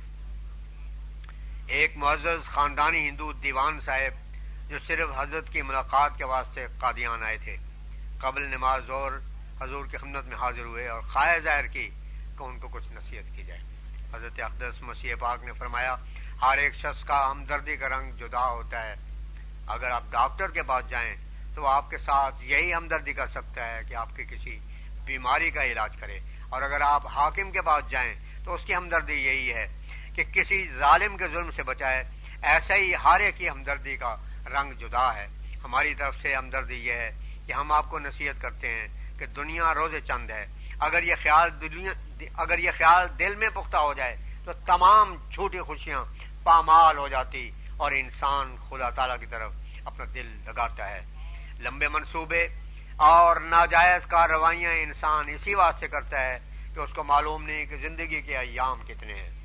ایک معزز خاندانی ہندو دیوان صاحب جو صرف حضرت کی ملاقات کے واسطے قادیان آئے تھے، قبل نماز ظہر حضور کی خدمت میں حاضر ہوئے اور خواہش ظاہر کی کہ ان کو کچھ نصیحت کی جائے۔ حضرت اقدس مسیح پاک نے فرمایا، ہر ایک شخص کا ہمدردی کا رنگ جدا ہوتا ہے، اگر آپ ڈاکٹر کے پاس جائیں تو آپ کے ساتھ یہی ہمدردی کر سکتا ہے کہ آپ کی کسی بیماری کا علاج کرے، اور اگر آپ حاکم کے پاس جائیں تو اس کی ہمدردی یہی ہے کہ کسی ظالم کے ظلم سے بچائے۔ ایسا ہی ہر ایک کی ہمدردی کا رنگ جدا ہے۔ ہماری طرف سے ہمدردی یہ ہے کہ ہم آپ کو نصیحت کرتے ہیں کہ دنیا روز چند ہے، اگر یہ خیال دنیا اگر یہ خیال دل میں پختہ ہو جائے تو تمام جھوٹی خوشیاں پامال ہو جاتی اور انسان خدا تعالیٰ کی طرف اپنا دل لگاتا ہے۔ لمبے منصوبے اور ناجائز کارروائیاں انسان اسی واسطے کرتا ہے کہ اس کو معلوم نہیں کہ زندگی کے ایام کتنے ہیں۔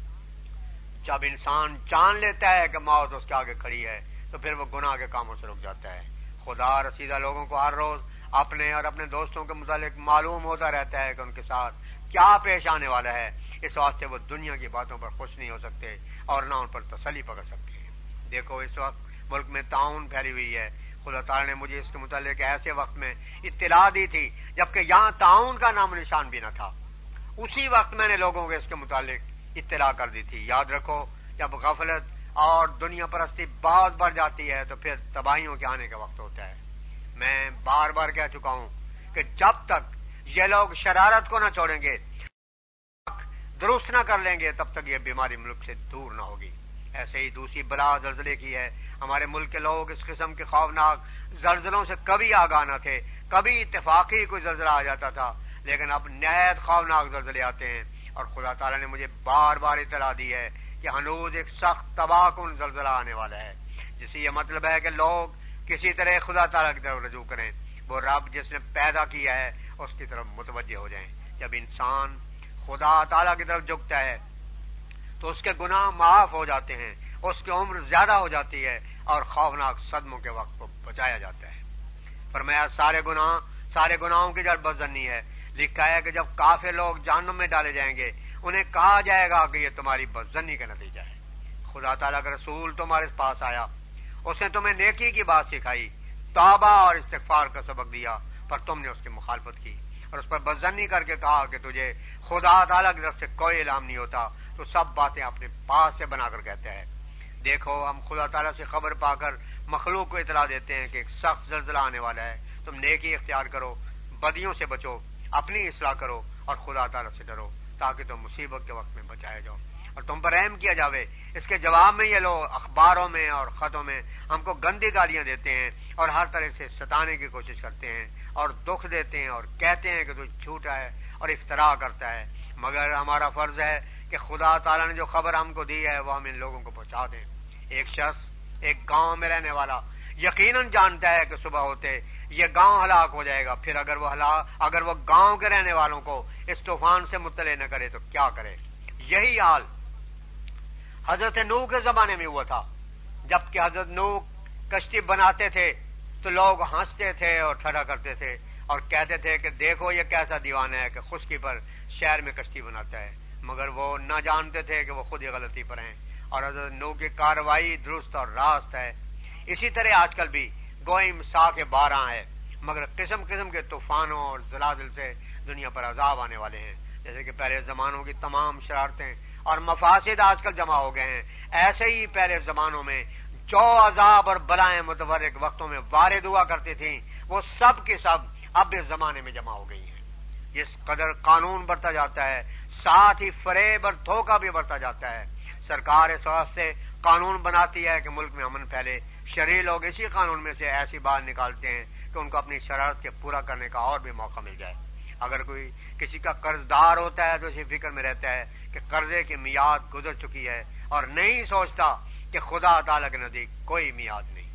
جب انسان جان لیتا ہے کہ موت اس کے آگے کھڑی ہے تو پھر وہ گناہ کے کاموں سے رک جاتا ہے۔ خدا رسیدہ لوگوں کو ہر روز اپنے اور اپنے دوستوں کے متعلق معلوم ہوتا رہتا ہے کہ ان کے ساتھ کیا پیش آنے والا ہے، اس واسطے وہ دنیا کی باتوں پر خوش نہیں ہو سکتے اور نہ ان پر تسلی پکڑ سکتے ہیں۔ دیکھو اس وقت ملک میں تعاون پھیلی ہوئی ہے، خدا تعالیٰ نے مجھے اس کے متعلق ایسے وقت میں اطلاع دی تھی جبکہ یہاں تعاون کا نام نشان بھی نہ تھا. اسی وقت میں نے لوگوں کو اس کے متعلق اطلاع کر دی تھی. یاد رکھو جب غفلت اور دنیا پرستی بہت بڑھ جاتی ہے تو پھر تباہیوں کے آنے کا وقت ہوتا ہے. میں بار بار کہہ چکا ہوں کہ جب تک یہ لوگ شرارت کو نہ چھوڑیں گے، درست نہ کر لیں گے، تب تک یہ بیماری ملک سے دور نہ ہوگی. ایسے ہی دوسری بلا زلزلے کی ہے. ہمارے ملک کے لوگ اس قسم کے خوفناک زلزلوں سے کبھی آگاہ نہ تھے. کبھی اتفاقی کوئی زلزلہ آ جاتا تھا، لیکن اب نہایت خوفناک زلزلے آتے ہیں. اور خدا تعالیٰ نے مجھے بار بار اطلاع دی ہے کہ ہنوز ایک سخت تباہ کن زلزلہ آنے والا ہے، جس سے یہ مطلب ہے کہ لوگ کسی طرح خدا تعالیٰ کی طرف رجوع کریں. وہ رب جس نے پیدا کیا ہے اس کی طرف متوجہ ہو جائیں. جب انسان خدا تعالیٰ کی طرف جھکتا ہے تو اس کے گناہ معاف ہو جاتے ہیں، اس کی عمر زیادہ ہو جاتی ہے اور خوفناک صدموں کے وقت کو بچایا جاتا ہے. فرمایا سارے گناہ سارے گناہوں کی جڑ بدظنی ہے. لکھا ہے کہ جب کافر لوگ جہنم میں ڈالے جائیں گے انہیں کہا جائے گا کہ یہ تمہاری بدظنی کا نتیجہ ہے. خدا تعالیٰ کا رسول تمہارے پاس آیا، اس نے تمہیں نیکی کی بات سکھائی، توبہ اور استغفار کا سبق دیا، پر تم نے اس کی مخالفت کی اور اس پر بدظنی کر کے کہا کہ تجھے خدا تعالیٰ کی طرف سے کوئی الہام نہیں ہوتا. تو سب باتیں اپنے پاس سے بنا کر کہتا ہے. دیکھو ہم خدا تعالیٰ سے خبر پا کر مخلوق کو اطلاع دیتے ہیں کہ ایک سخت زلزلہ آنے والا ہے. تم نیکی اختیار کرو، بدیوں سے بچو، اپنی اصلاح کرو اور خدا تعالیٰ سے ڈرو تاکہ تم مصیبت کے وقت میں بچائے جاؤ اور تم پر رحم کیا جاوے. اس کے جواب میں یہ لوگ اخباروں میں اور خطوں میں ہم کو گندی گالیاں دیتے ہیں اور ہر طرح سے ستانے کی کوشش کرتے ہیں اور دکھ دیتے ہیں اور کہتے ہیں کہ تو جھوٹا ہے اور افتراء کرتا ہے. مگر ہمارا فرض ہے کہ خدا تعالیٰ نے جو خبر ہم کو دی ہے وہ ہم ان لوگوں کو پہنچا دیں. ایک شخص ایک گاؤں میں رہنے والا یقیناً جانتا ہے کہ صبح ہوتے یہ گاؤں ہلاک ہو جائے گا. پھر اگر وہ ہلاک اگر وہ گاؤں کے رہنے والوں کو اس طوفان سے مطلع نہ کرے تو کیا کرے؟ یہی حال حضرت نوح کے زمانے میں ہوا تھا. جبکہ حضرت نوح کشتی بناتے تھے تو لوگ ہنستے تھے اور ٹھٹھا کرتے تھے اور کہتے تھے کہ دیکھو یہ کیسا دیوانہ ہے کہ خشکی پر شہر میں کشتی بناتا ہے. مگر وہ نہ جانتے تھے کہ وہ خود ہی غلطی پر ہیں اور حضرت نوح کی کارروائی درست اور راست ہے. اسی طرح آج کل بھی گوئی مسا کے بارہ ہے، مگر قسم قسم کے طوفانوں اور زلازل سے دنیا پر عذاب آنے والے ہیں. جیسے کہ پہلے زمانوں کی تمام شرارتیں اور مفاسد آج کل جمع ہو گئے ہیں، ایسے ہی پہلے زمانوں میں جو عذاب اور بلائیں متفرق وقتوں میں وارد ہوا کرتی تھیں وہ سب کے سب اب اس زمانے میں جمع ہو گئی ہیں. جس قدر قانون بڑھتا جاتا ہے ساتھ ہی فریب اور دھوکہ بھی بڑھتا جاتا ہے. سرکار اس واسطے قانون بناتی ہے کہ ملک میں امن پھیلے. شرعی لوگ اسی قانون میں سے ایسی بات نکالتے ہیں کہ ان کو اپنی شرارت کے پورا کرنے کا اور بھی موقع مل جائے. اگر کوئی کسی کا قرض دار ہوتا ہے تو اسی فکر میں رہتا ہے کہ قرضے کی میعاد گزر چکی ہے اور نہیں سوچتا کہ خدا تعالیٰ کے نزدیک کوئی میعاد نہیں.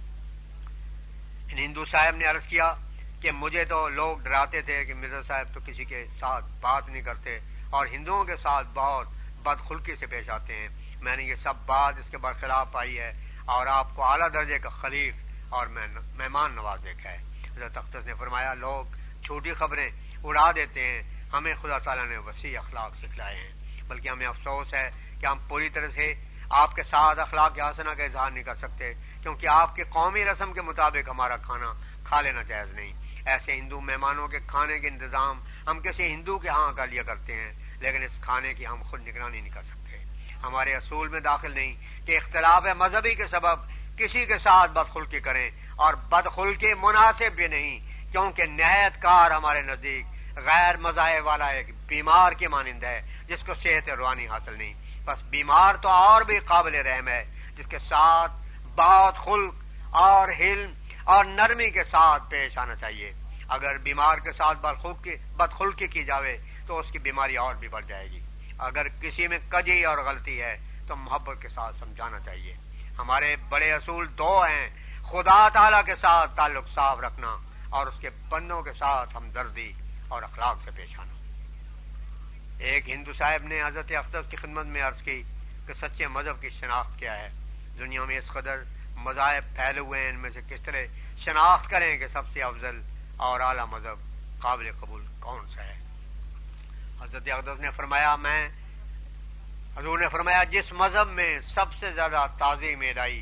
ان ہندو صاحب نے عرض کیا کہ مجھے تو لوگ ڈراتے تھے کہ مرزا صاحب تو کسی کے ساتھ بات نہیں کرتے اور ہندوؤں کے ساتھ بہت بدخلقی سے پیش آتے ہیں. میں نے یہ سب بات اس کے برخلاف پائی ہے اور آپ کو اعلیٰ درجے کا خلیف اور مہمان نواز دیکھا ہے. حضرت اقدس نے فرمایا لوگ چھوٹی خبریں اڑا دیتے ہیں، ہمیں خدا تعالیٰ نے وسیع اخلاق سکھلائے ہیں. بلکہ ہمیں افسوس ہے کہ ہم پوری طرح سے آپ کے ساتھ اخلاق حسنہ کا اظہار نہیں کر سکتے کیونکہ آپ کی قومی رسم کے مطابق ہمارا کھانا کھا لینا جائز نہیں. ایسے ہندو مہمانوں کے کھانے کے انتظام ہم کسی ہندو کے ہاں کر لیا کرتے ہیں، لیکن اس کھانے کی ہم خود نگرانی نہیں کر سکتے. ہمارے اصول میں داخل نہیں کہ اختلاف مذہبی کے سبب کسی کے ساتھ بدخلقی کریں، اور بدخلقی مناسب بھی نہیں کیونکہ نہایت کار ہمارے نزدیک غیر مذاہب والا ایک بیمار کی مانند ہے جس کو صحت روحانی حاصل نہیں. بس بیمار تو اور بھی قابل رحم ہے جس کے ساتھ بہت خلق اور حلم اور نرمی کے ساتھ پیش آنا چاہیے. اگر بیمار کے ساتھ بدخلقی بدخلقی کی جاوے تو اس کی بیماری اور بھی بڑھ جائے گی. اگر کسی میں کجی اور غلطی ہے تو محبت کے ساتھ سمجھانا چاہیے. ہمارے بڑے اصول دو ہیں، خدا تعالیٰ کے ساتھ تعلق صاف رکھنا اور اس کے بندوں کے ساتھ ہمدردی اور اخلاق سے پیش آنا. ایک ہندو صاحب نے حضرت اقدس کی خدمت میں عرض کی کہ سچے مذہب کی شناخت کیا ہے؟ دنیا میں اس قدر مذاہب پھیلے ہوئے ہیں، ان میں سے کس طرح شناخت کریں کہ سب سے افضل اور اعلیٰ مذہب قابل قبول کون سا ہے؟ حضرت اقدس نے فرمایا میں حضور نے فرمایا جس مذہب میں سب سے زیادہ تعظیم الہی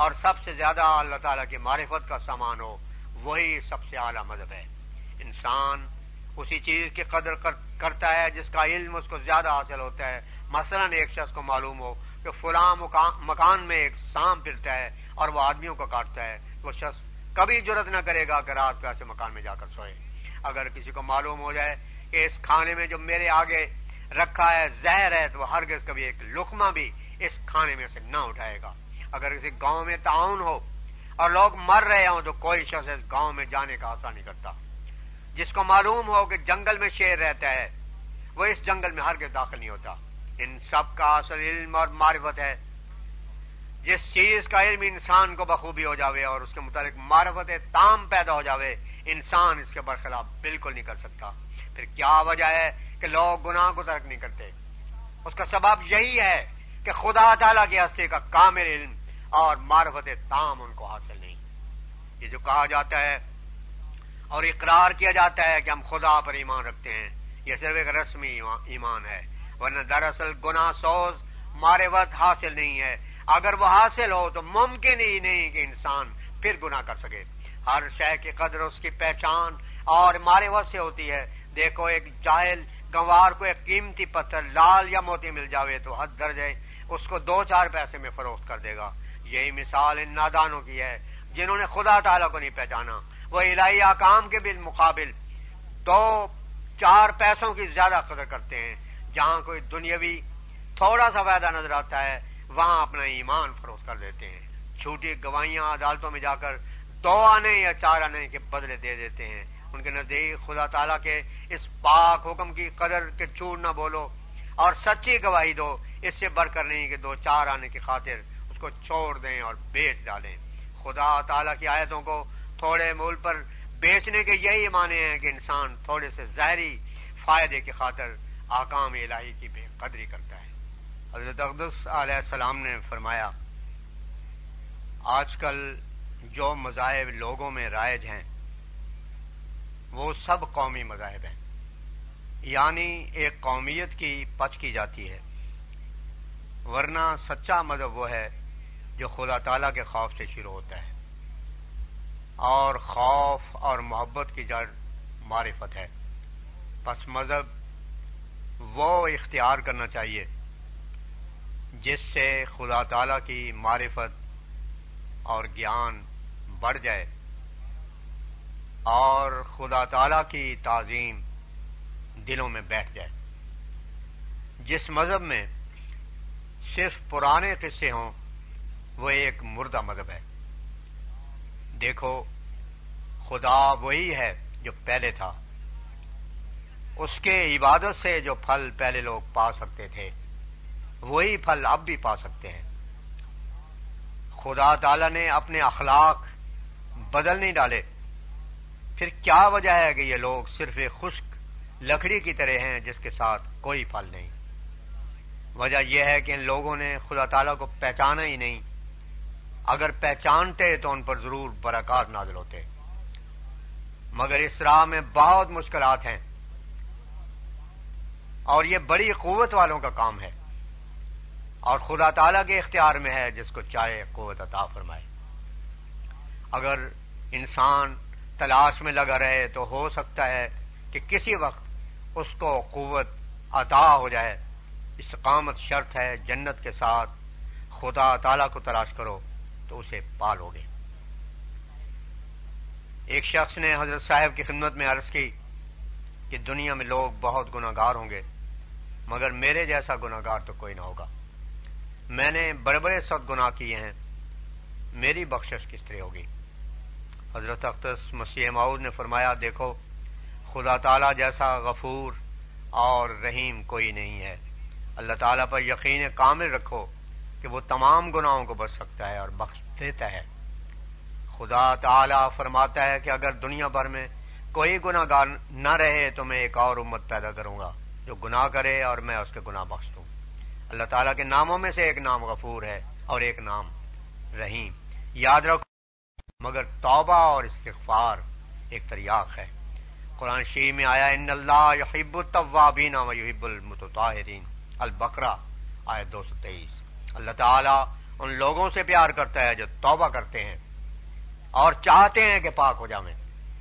اور سب سے زیادہ اللہ تعالیٰ کی معرفت کا سامان ہو، وہی سب سے اعلیٰ مذہب ہے۔ انسان اسی چیز کی قدر کرتا ہے جس کا علم اس کو زیادہ حاصل ہوتا ہے۔ مثلا ایک شخص کو معلوم ہو کہ فلاں مکان میں ایک سانپ پھرتا ہے اور وہ آدمیوں کو کاٹتا ہے، وہ شخص کبھی جرت نہ کرے گا کہ رات کو ایسے مکان میں جا کر سوئے۔ اگر کسی کو معلوم ہو جائے کہ اس کھانے میں جو میرے آگے رکھا ہے زہر ہے، تو وہ ہرگز کبھی ایک لقمہ بھی اس کھانے میں سے نہ اٹھائے گا۔ اگر کسی گاؤں میں تعاون ہو اور لوگ مر رہے ہوں تو کوئی شخص اس گاؤں میں جانے کا آسا نہیں کرتا۔ جس کو معلوم ہو کہ جنگل میں شیر رہتا ہے، وہ اس جنگل میں ہرگز داخل نہیں ہوتا۔ ان سب کا اصل علم اور معرفت ہے۔ جس چیز کا علم انسان کو بخوبی ہو جاوے اور اس کے متعلق معرفت تام پیدا ہو جاوے، انسان اس کے برخلاف بالکل نہیں کر سکتا۔ پھر کیا وجہ ہے کہ لوگ گناہ کو ترک نہیں کرتے؟ اس کا سبب یہی ہے کہ خدا تعالیٰ کی ہستی کا کامل علم اور معرفت تام ان کو حاصل نہیں۔ یہ جو کہا جاتا ہے اور اقرار کیا جاتا ہے کہ ہم خدا پر ایمان رکھتے ہیں، یہ صرف ایک رسمی ایمان ہے، ورنہ دراصل گناہ سوز معرفت حاصل نہیں ہے۔ اگر وہ حاصل ہو تو ممکن ہی نہیں کہ انسان پھر گناہ کر سکے۔ ہر شے کی قدر اس کی پہچان اور معرفت سے ہوتی ہے۔ دیکھو ایک جاہل گنوار کو ایک قیمتی پتھر لال یا موتی مل جاوے تو حد درجے اس کو دو چار پیسے میں فروخت کر دے گا۔ یہی مثال ان نادانوں کی ہے جنہوں نے خدا تعالیٰ کو نہیں پہچانا۔ وہ الہی احکام کے بالمقابل دو چار پیسوں کی زیادہ قدر کرتے ہیں۔ جہاں کوئی دنیاوی تھوڑا سا فائدہ نظر آتا ہے، وہاں اپنا ایمان فروخت کر دیتے ہیں۔ جھوٹی گواہیاں عدالتوں میں جا کر دو آنے یا چار آنے کے بدلے دے دیتے ہیں۔ ان کے نزدیک خدا تعالیٰ کے اس پاک حکم کی قدر کے جھوٹ نہ بولو اور سچی گواہی دو، اس سے بڑھ کر نہیں کہ دو چار آنے کی خاطر اس کو چھوڑ دیں اور بیچ ڈالیں۔ خدا تعالیٰ کی آیتوں کو تھوڑے مول پر بیچنے کے یہی معنی ہیں کہ انسان تھوڑے سے ظاہری فائدے کی خاطر احکام الہی کی بے قدری کرتا ہے۔ حضرت اقدس علیہ السلام نے فرمایا، آج کل جو مذاہب لوگوں میں رائج ہیں وہ سب قومی مذاہب ہیں، یعنی ایک قومیت کی پچ کی جاتی ہے، ورنہ سچا مذہب وہ ہے جو خدا تعالیٰ کے خوف سے شروع ہوتا ہے، اور خوف اور محبت کی جڑ معرفت ہے۔ پس مذہب وہ اختیار کرنا چاہیے جس سے خدا تعالیٰ کی معرفت اور گیان بڑھ جائے اور خدا تعالیٰ کی تعظیم دلوں میں بیٹھ جائے۔ جس مذہب میں صرف پرانے قصے ہوں وہ ایک مردہ مذہب ہے۔ دیکھو خدا وہی ہے جو پہلے تھا، اس کے عبادت سے جو پھل پہلے لوگ پا سکتے تھے وہی پھل اب بھی پا سکتے ہیں۔ خدا تعالیٰ نے اپنے اخلاق بدل نہیں ڈالے، پھر کیا وجہ ہے کہ یہ لوگ صرف ایک خشک لکڑی کی طرح ہیں جس کے ساتھ کوئی پھل نہیں؟ وجہ یہ ہے کہ ان لوگوں نے خدا تعالیٰ کو پہچانا ہی نہیں۔ اگر پہچانتے تو ان پر ضرور برکات نازل ہوتے، مگر اس راہ میں بہت مشکلات ہیں اور یہ بڑی قوت والوں کا کام ہے، اور خدا تعالیٰ کے اختیار میں ہے جس کو چاہے قوت عطا فرمائے۔ اگر انسان تلاش میں لگا رہے تو ہو سکتا ہے کہ کسی وقت اس کو قوت عطا ہو جائے۔ استقامت شرط ہے، جنت کے ساتھ خدا تعالیٰ کو تلاش کرو تو اسے پالو گے۔ ایک شخص نے حضرت صاحب کی خدمت میں عرض کی کہ دنیا میں لوگ بہت گناہ گار ہوں گے مگر میرے جیسا گناہ گار تو کوئی نہ ہوگا۔ میں نے بڑے بڑے سخت گناہ کیے ہیں، میری بخشش کس طرح ہوگی؟ حضرت اقدس مسیح موعود نے فرمایا، دیکھو خدا تعالیٰ جیسا غفور اور رحیم کوئی نہیں ہے۔ اللہ تعالیٰ پر یقین کامل رکھو کہ وہ تمام گناہوں کو بخش سکتا ہے اور بخش دیتا ہے۔ خدا تعالیٰ فرماتا ہے کہ اگر دنیا بھر میں کوئی گناہ گار نہ رہے تو میں ایک اور امت پیدا کروں گا جو گناہ کرے اور میں اس کے گناہ بخش دوں۔ اللہ تعالیٰ کے ناموں میں سے ایک نام غفور ہے اور ایک نام رحیم۔ یاد رکھو، مگر توبہ اور استغفار ایک تریاق ہے۔ قرآن شریف میں آیا ان اللہ یحب التوابین و یحب المتطہرین، البقرہ آیت دو سو تیئیس۔ اللہ تعالیٰ ان لوگوں سے پیار کرتا ہے جو توبہ کرتے ہیں اور چاہتے ہیں کہ پاک ہو جائیں۔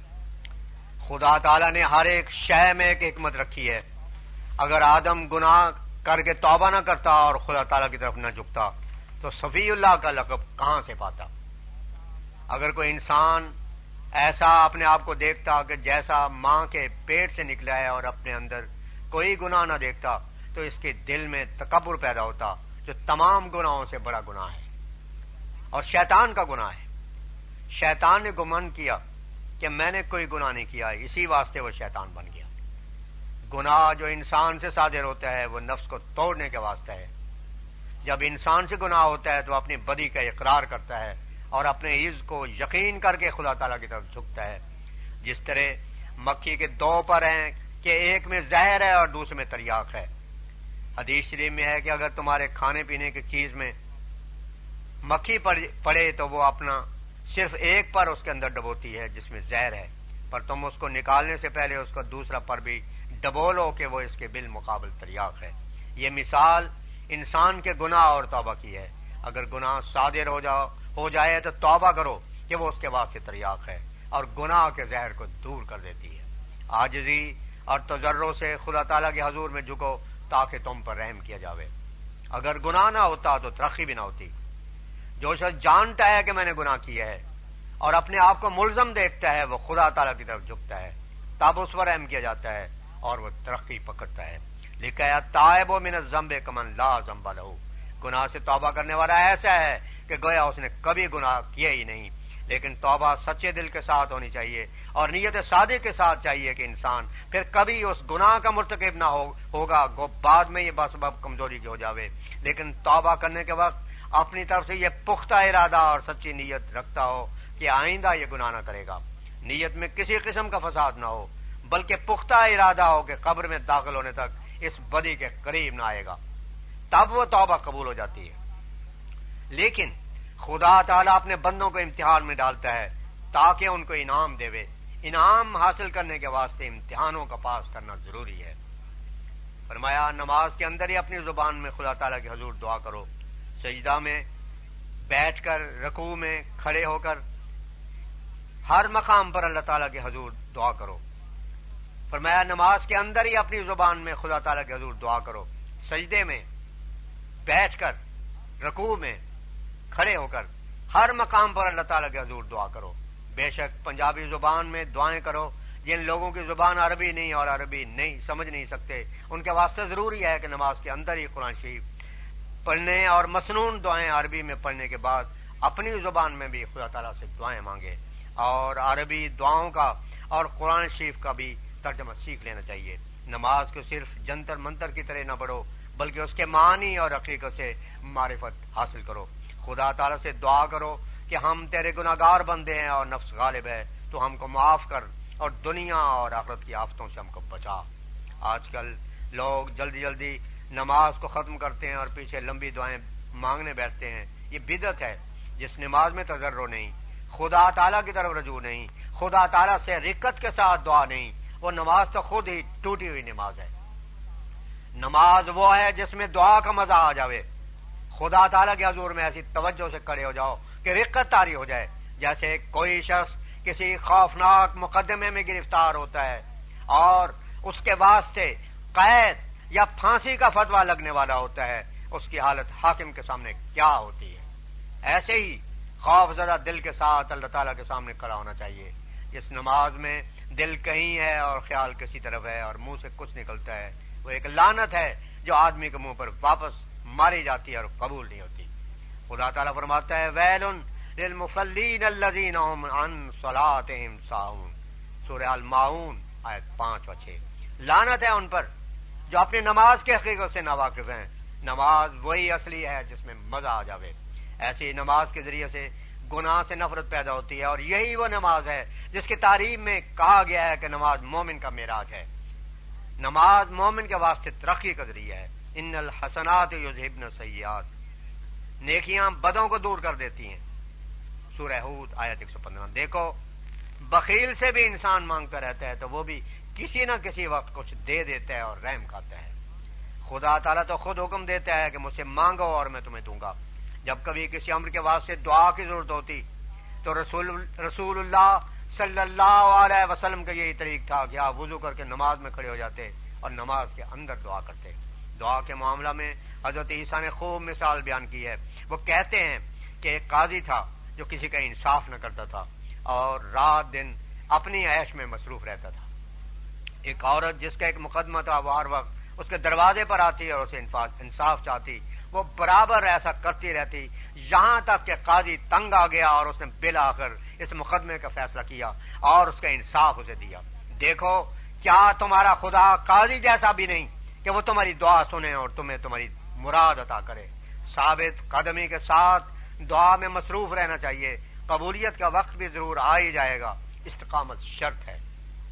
خدا تعالیٰ نے ہر ایک شے میں ایک حکمت رکھی ہے۔ اگر آدم گناہ کر کے توبہ نہ کرتا اور خدا تعالیٰ کی طرف نہ جھکتا تو صفی اللہ کا لقب کہاں سے پاتا؟ اگر کوئی انسان ایسا اپنے آپ کو دیکھتا کہ جیسا ماں کے پیٹ سے نکلا ہے اور اپنے اندر کوئی گناہ نہ دیکھتا تو اس کے دل میں تکبر پیدا ہوتا، جو تمام گناہوں سے بڑا گناہ ہے اور شیطان کا گناہ ہے۔ شیطان نے گمان کیا کہ میں نے کوئی گناہ نہیں کیا، اسی واسطے وہ شیطان بن گیا۔ گناہ جو انسان سے صادر ہوتا ہے وہ نفس کو توڑنے کے واسطے ہے۔ جب انسان سے گناہ ہوتا ہے تو اپنی بدی کا اقرار کرتا ہے اور اپنے عز کو یقین کر کے خدا تعالیٰ کی طرف جھکتا ہے۔ جس طرح مکھی کے دو پر ہیں کہ ایک میں زہر ہے اور دوسرے میں تریاق ہے۔ حدیث شریف میں ہے کہ اگر تمہارے کھانے پینے کی چیز میں مکھی پڑے تو وہ اپنا صرف ایک پر اس کے اندر ڈبوتی ہے جس میں زہر ہے، پر تم اس کو نکالنے سے پہلے اس کا دوسرا پر بھی ڈبو لو کہ وہ اس کے بالمقابل تریاق ہے۔ یہ مثال انسان کے گناہ اور توبہ کی ہے۔ اگر گناہ صادر ہو جاؤ ہو جائے تو توبہ کرو کہ وہ اس کے واسطے تریاق ہے اور گناہ کے زہر کو دور کر دیتی ہے۔ عاجزی اور تضرع سے خدا تعالیٰ کے حضور میں جھکو تاکہ تم پر رحم کیا جاوے۔ اگر گناہ نہ ہوتا تو ترقی بھی نہ ہوتی۔ جو شخص جانتا ہے کہ میں نے گناہ کیا ہے اور اپنے آپ کو ملزم دیکھتا ہے وہ خدا تعالیٰ کی طرف جھکتا ہے، تب اس پر رحم کیا جاتا ہے اور وہ ترقی پکڑتا ہے۔ لکھا ہے تائب من الذنب کمن لا ذنب لہ، گناہ سے توبہ کرنے والا ایسا ہے کہ گویا اس نے کبھی گناہ کیا ہی نہیں۔ لیکن توبہ سچے دل کے ساتھ ہونی چاہیے اور نیت صادق کے ساتھ چاہیے کہ انسان پھر کبھی اس گناہ کا مرتکب نہ ہو ہوگا گو بعد میں یہ بسبب کمزوری کی ہو جاوے، لیکن توبہ کرنے کے وقت اپنی طرف سے یہ پختہ ارادہ اور سچی نیت رکھتا ہو کہ آئندہ یہ گناہ نہ کرے گا۔ نیت میں کسی قسم کا فساد نہ ہو بلکہ پختہ ارادہ ہو کہ قبر میں داخل ہونے تک اس بدی کے قریب نہ آئے گا، تب وہ توبہ قبول ہو جاتی ہے۔ لیکن خدا تعالیٰ اپنے بندوں کو امتحان میں ڈالتا ہے تاکہ ان کو انعام دے۔ انعام حاصل کرنے کے واسطے امتحانوں کا پاس کرنا ضروری ہے۔ فرمایا نماز کے اندر ہی اپنی زبان میں خدا تعالیٰ کے حضور دعا کرو، سجدہ میں بیٹھ کر، رکوع میں کھڑے ہو کر، ہر مقام پر اللہ تعالیٰ کے حضور دعا کرو۔ فرمایا نماز کے اندر ہی اپنی زبان میں خدا تعالیٰ کے حضور دعا کرو، سجدے میں بیٹھ کر، رکوع میں کھڑے ہو کر، ہر مقام پر اللہ تعالیٰ کے حضور دعا کرو۔ بے شک پنجابی زبان میں دعائیں کرو، جن لوگوں کی زبان عربی نہیں اور عربی نہیں سمجھ نہیں سکتے ان کے واسطے ضروری ہے کہ نماز کے اندر ہی قرآن شریف پڑھنے اور مسنون دعائیں عربی میں پڑھنے کے بعد اپنی زبان میں بھی خدا تعالیٰ سے دعائیں مانگے اور عربی دعاؤں کا اور قرآن شریف کا بھی ترجمہ سیکھ لینا چاہیے۔ نماز کو صرف جنتر منتر کی طرح نہ پڑھو بلکہ اس کے معنی اور حقیقت سے معرفت حاصل کرو۔ خدا تعالیٰ سے دعا کرو کہ ہم تیرے گناہگار بندے ہیں اور نفس غالب ہے، تو ہم کو معاف کر اور دنیا اور آخرت کی آفتوں سے ہم کو بچا۔ آج کل لوگ جلدی جلدی نماز کو ختم کرتے ہیں اور پیچھے لمبی دعائیں مانگنے بیٹھتے ہیں۔ یہ بدعت ہے۔ جس نماز میں تضرع نہیں، خدا تعالیٰ کی طرف رجوع نہیں، خدا تعالیٰ سے رقت کے ساتھ دعا نہیں، وہ نماز تو خود ہی ٹوٹی ہوئی نماز ہے۔ نماز وہ ہے جس میں دعا کا مزہ آ جاوے، خدا تعالیٰ کے حضور میں ایسی توجہ سے کھڑے ہو جاؤ کہ رقت طاری ہو جائے، جیسے کوئی شخص کسی خوفناک مقدمے میں گرفتار ہوتا ہے اور اس کے واسطے قید یا پھانسی کا فتویٰ لگنے والا ہوتا ہے، اس کی حالت حاکم کے سامنے کیا ہوتی ہے۔ ایسے ہی خوف زدہ دل کے ساتھ اللہ تعالیٰ کے سامنے کھڑا ہونا چاہیے۔ جس نماز میں دل کہیں ہے اور خیال کسی طرف ہے اور منہ سے کچھ نکلتا ہے، وہ ایک لعنت ہے جو آدمی کے منہ پر واپس ماری جاتی ہے اور قبول نہیں ہوتی۔ خدا تعالیٰ فرماتا ہے ویل للمصلین الذین هم عن صلاتهم ساہون، سورہ الماعون آیت پانچ و چھ۔ لعنت ہے ان پر جو اپنی نماز کے حقیقت سے ناواقف ہیں۔ نماز وہی اصلی ہے جس میں مزہ آ جاوے۔ ایسی نماز کے ذریعے سے گناہ سے نفرت پیدا ہوتی ہے اور یہی وہ نماز ہے جس کی تعریف میں کہا گیا ہے کہ نماز مومن کا معراج ہے۔ نماز مومن کے واسطے ترقی کا ذریعہ ہے۔ ان الحسنات یذہبن السیئات، نیکیاں بدوں کو دور کر دیتی ہیں۔ سورہ ہود آیت ایک سو پندرہ۔ دیکھو بخیل سے بھی انسان مانگتا رہتا ہے تو وہ بھی کسی نہ کسی وقت کچھ دے دیتا ہے اور رحم کھاتا ہے۔ خدا تعالیٰ تو خود حکم دیتا ہے کہ مجھ سے مانگو اور میں تمہیں دوں گا، جب کبھی کسی امر کے واسطے دعا کی ضرورت ہوتی تو رسول رسول اللہ صلی اللہ علیہ وسلم کا یہی طریق تھا کہ آپ وضو کر کے نماز میں کھڑے ہو جاتے اور نماز کے اندر دعا کرتے. دعا کے معاملہ میں حضرت عیسیٰ نے خوب مثال بیان کی ہے. وہ کہتے ہیں کہ ایک قاضی تھا جو کسی کا انصاف نہ کرتا تھا اور رات دن اپنی عیش میں مصروف رہتا تھا. ایک عورت جس کا ایک مقدمہ تھا وہ ہر وقت اس کے دروازے پر آتی اور اسے انصاف چاہتی. وہ برابر ایسا کرتی رہتی یہاں تک کہ قاضی تنگ آ گیا اور اس نے بالآخر اس مقدمے کا فیصلہ کیا اور اس کا انصاف اسے دیا. دیکھو کیا تمہارا خدا قاضی جیسا بھی نہیں کہ وہ تمہاری دعا سنے اور تمہیں تمہاری مراد عطا کرے. ثابت قدمی کے ساتھ دعا میں مصروف رہنا چاہیے. قبولیت کا وقت بھی ضرور آ ہی جائے گا. استقامت شرط ہے.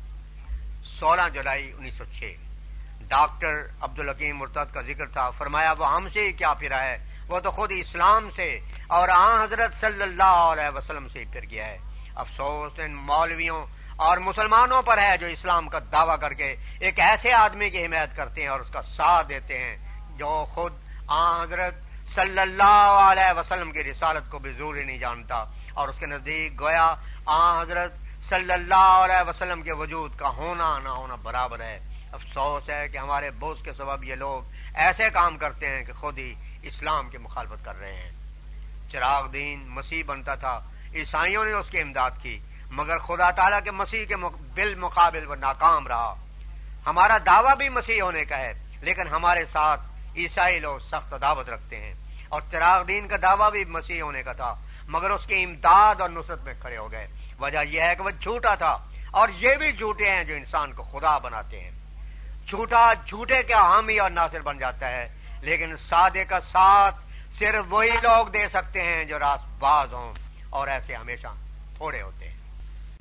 سولہ جولائی انیس سو چھ ڈاکٹر عبدالحکیم مرتد کا ذکر تھا. فرمایا وہ ہم سے ہی کیا پھرا ہے, وہ تو خود اسلام سے اور آن حضرت صلی اللہ علیہ وسلم سے ہی پھر گیا ہے. افسوس ان مولویوں اور مسلمانوں پر ہے جو اسلام کا دعویٰ کر کے ایک ایسے آدمی کی حمایت کرتے ہیں اور اس کا ساتھ دیتے ہیں جو خود آن حضرت صلی اللہ علیہ وسلم کی رسالت کو بھی ضروری نہیں جانتا اور اس کے نزدیک گویا آن حضرت صلی اللہ علیہ وسلم کے وجود کا ہونا نہ ہونا برابر ہے. افسوس ہے کہ ہمارے بوجھ کے سبب یہ لوگ ایسے کام کرتے ہیں کہ خود ہی اسلام کی مخالفت کر رہے ہیں. چراغ دین مسیح بنتا تھا, عیسائیوں نے اس کی امداد کی, مگر خدا تعالیٰ کے مسیح کے بالمقابل وہ ناکام رہا. ہمارا دعویٰ بھی مسیح ہونے کا ہے لیکن ہمارے ساتھ عیسائی لوگ سخت عداوت رکھتے ہیں. اور چراغ دین کا دعویٰ بھی مسیح ہونے کا تھا مگر اس کی امداد اور نصرت میں کھڑے ہو گئے. وجہ یہ ہے کہ وہ جھوٹا تھا اور یہ بھی جھوٹے ہیں جو انسان کو خدا بناتے ہیں. جھوٹا جھوٹے کا حامی اور ناصر بن جاتا ہے لیکن سادے کا ساتھ صرف وہی لوگ دے سکتے ہیں جو راست باز ہوں اور ایسے ہمیشہ تھوڑے ہوتے ہیں.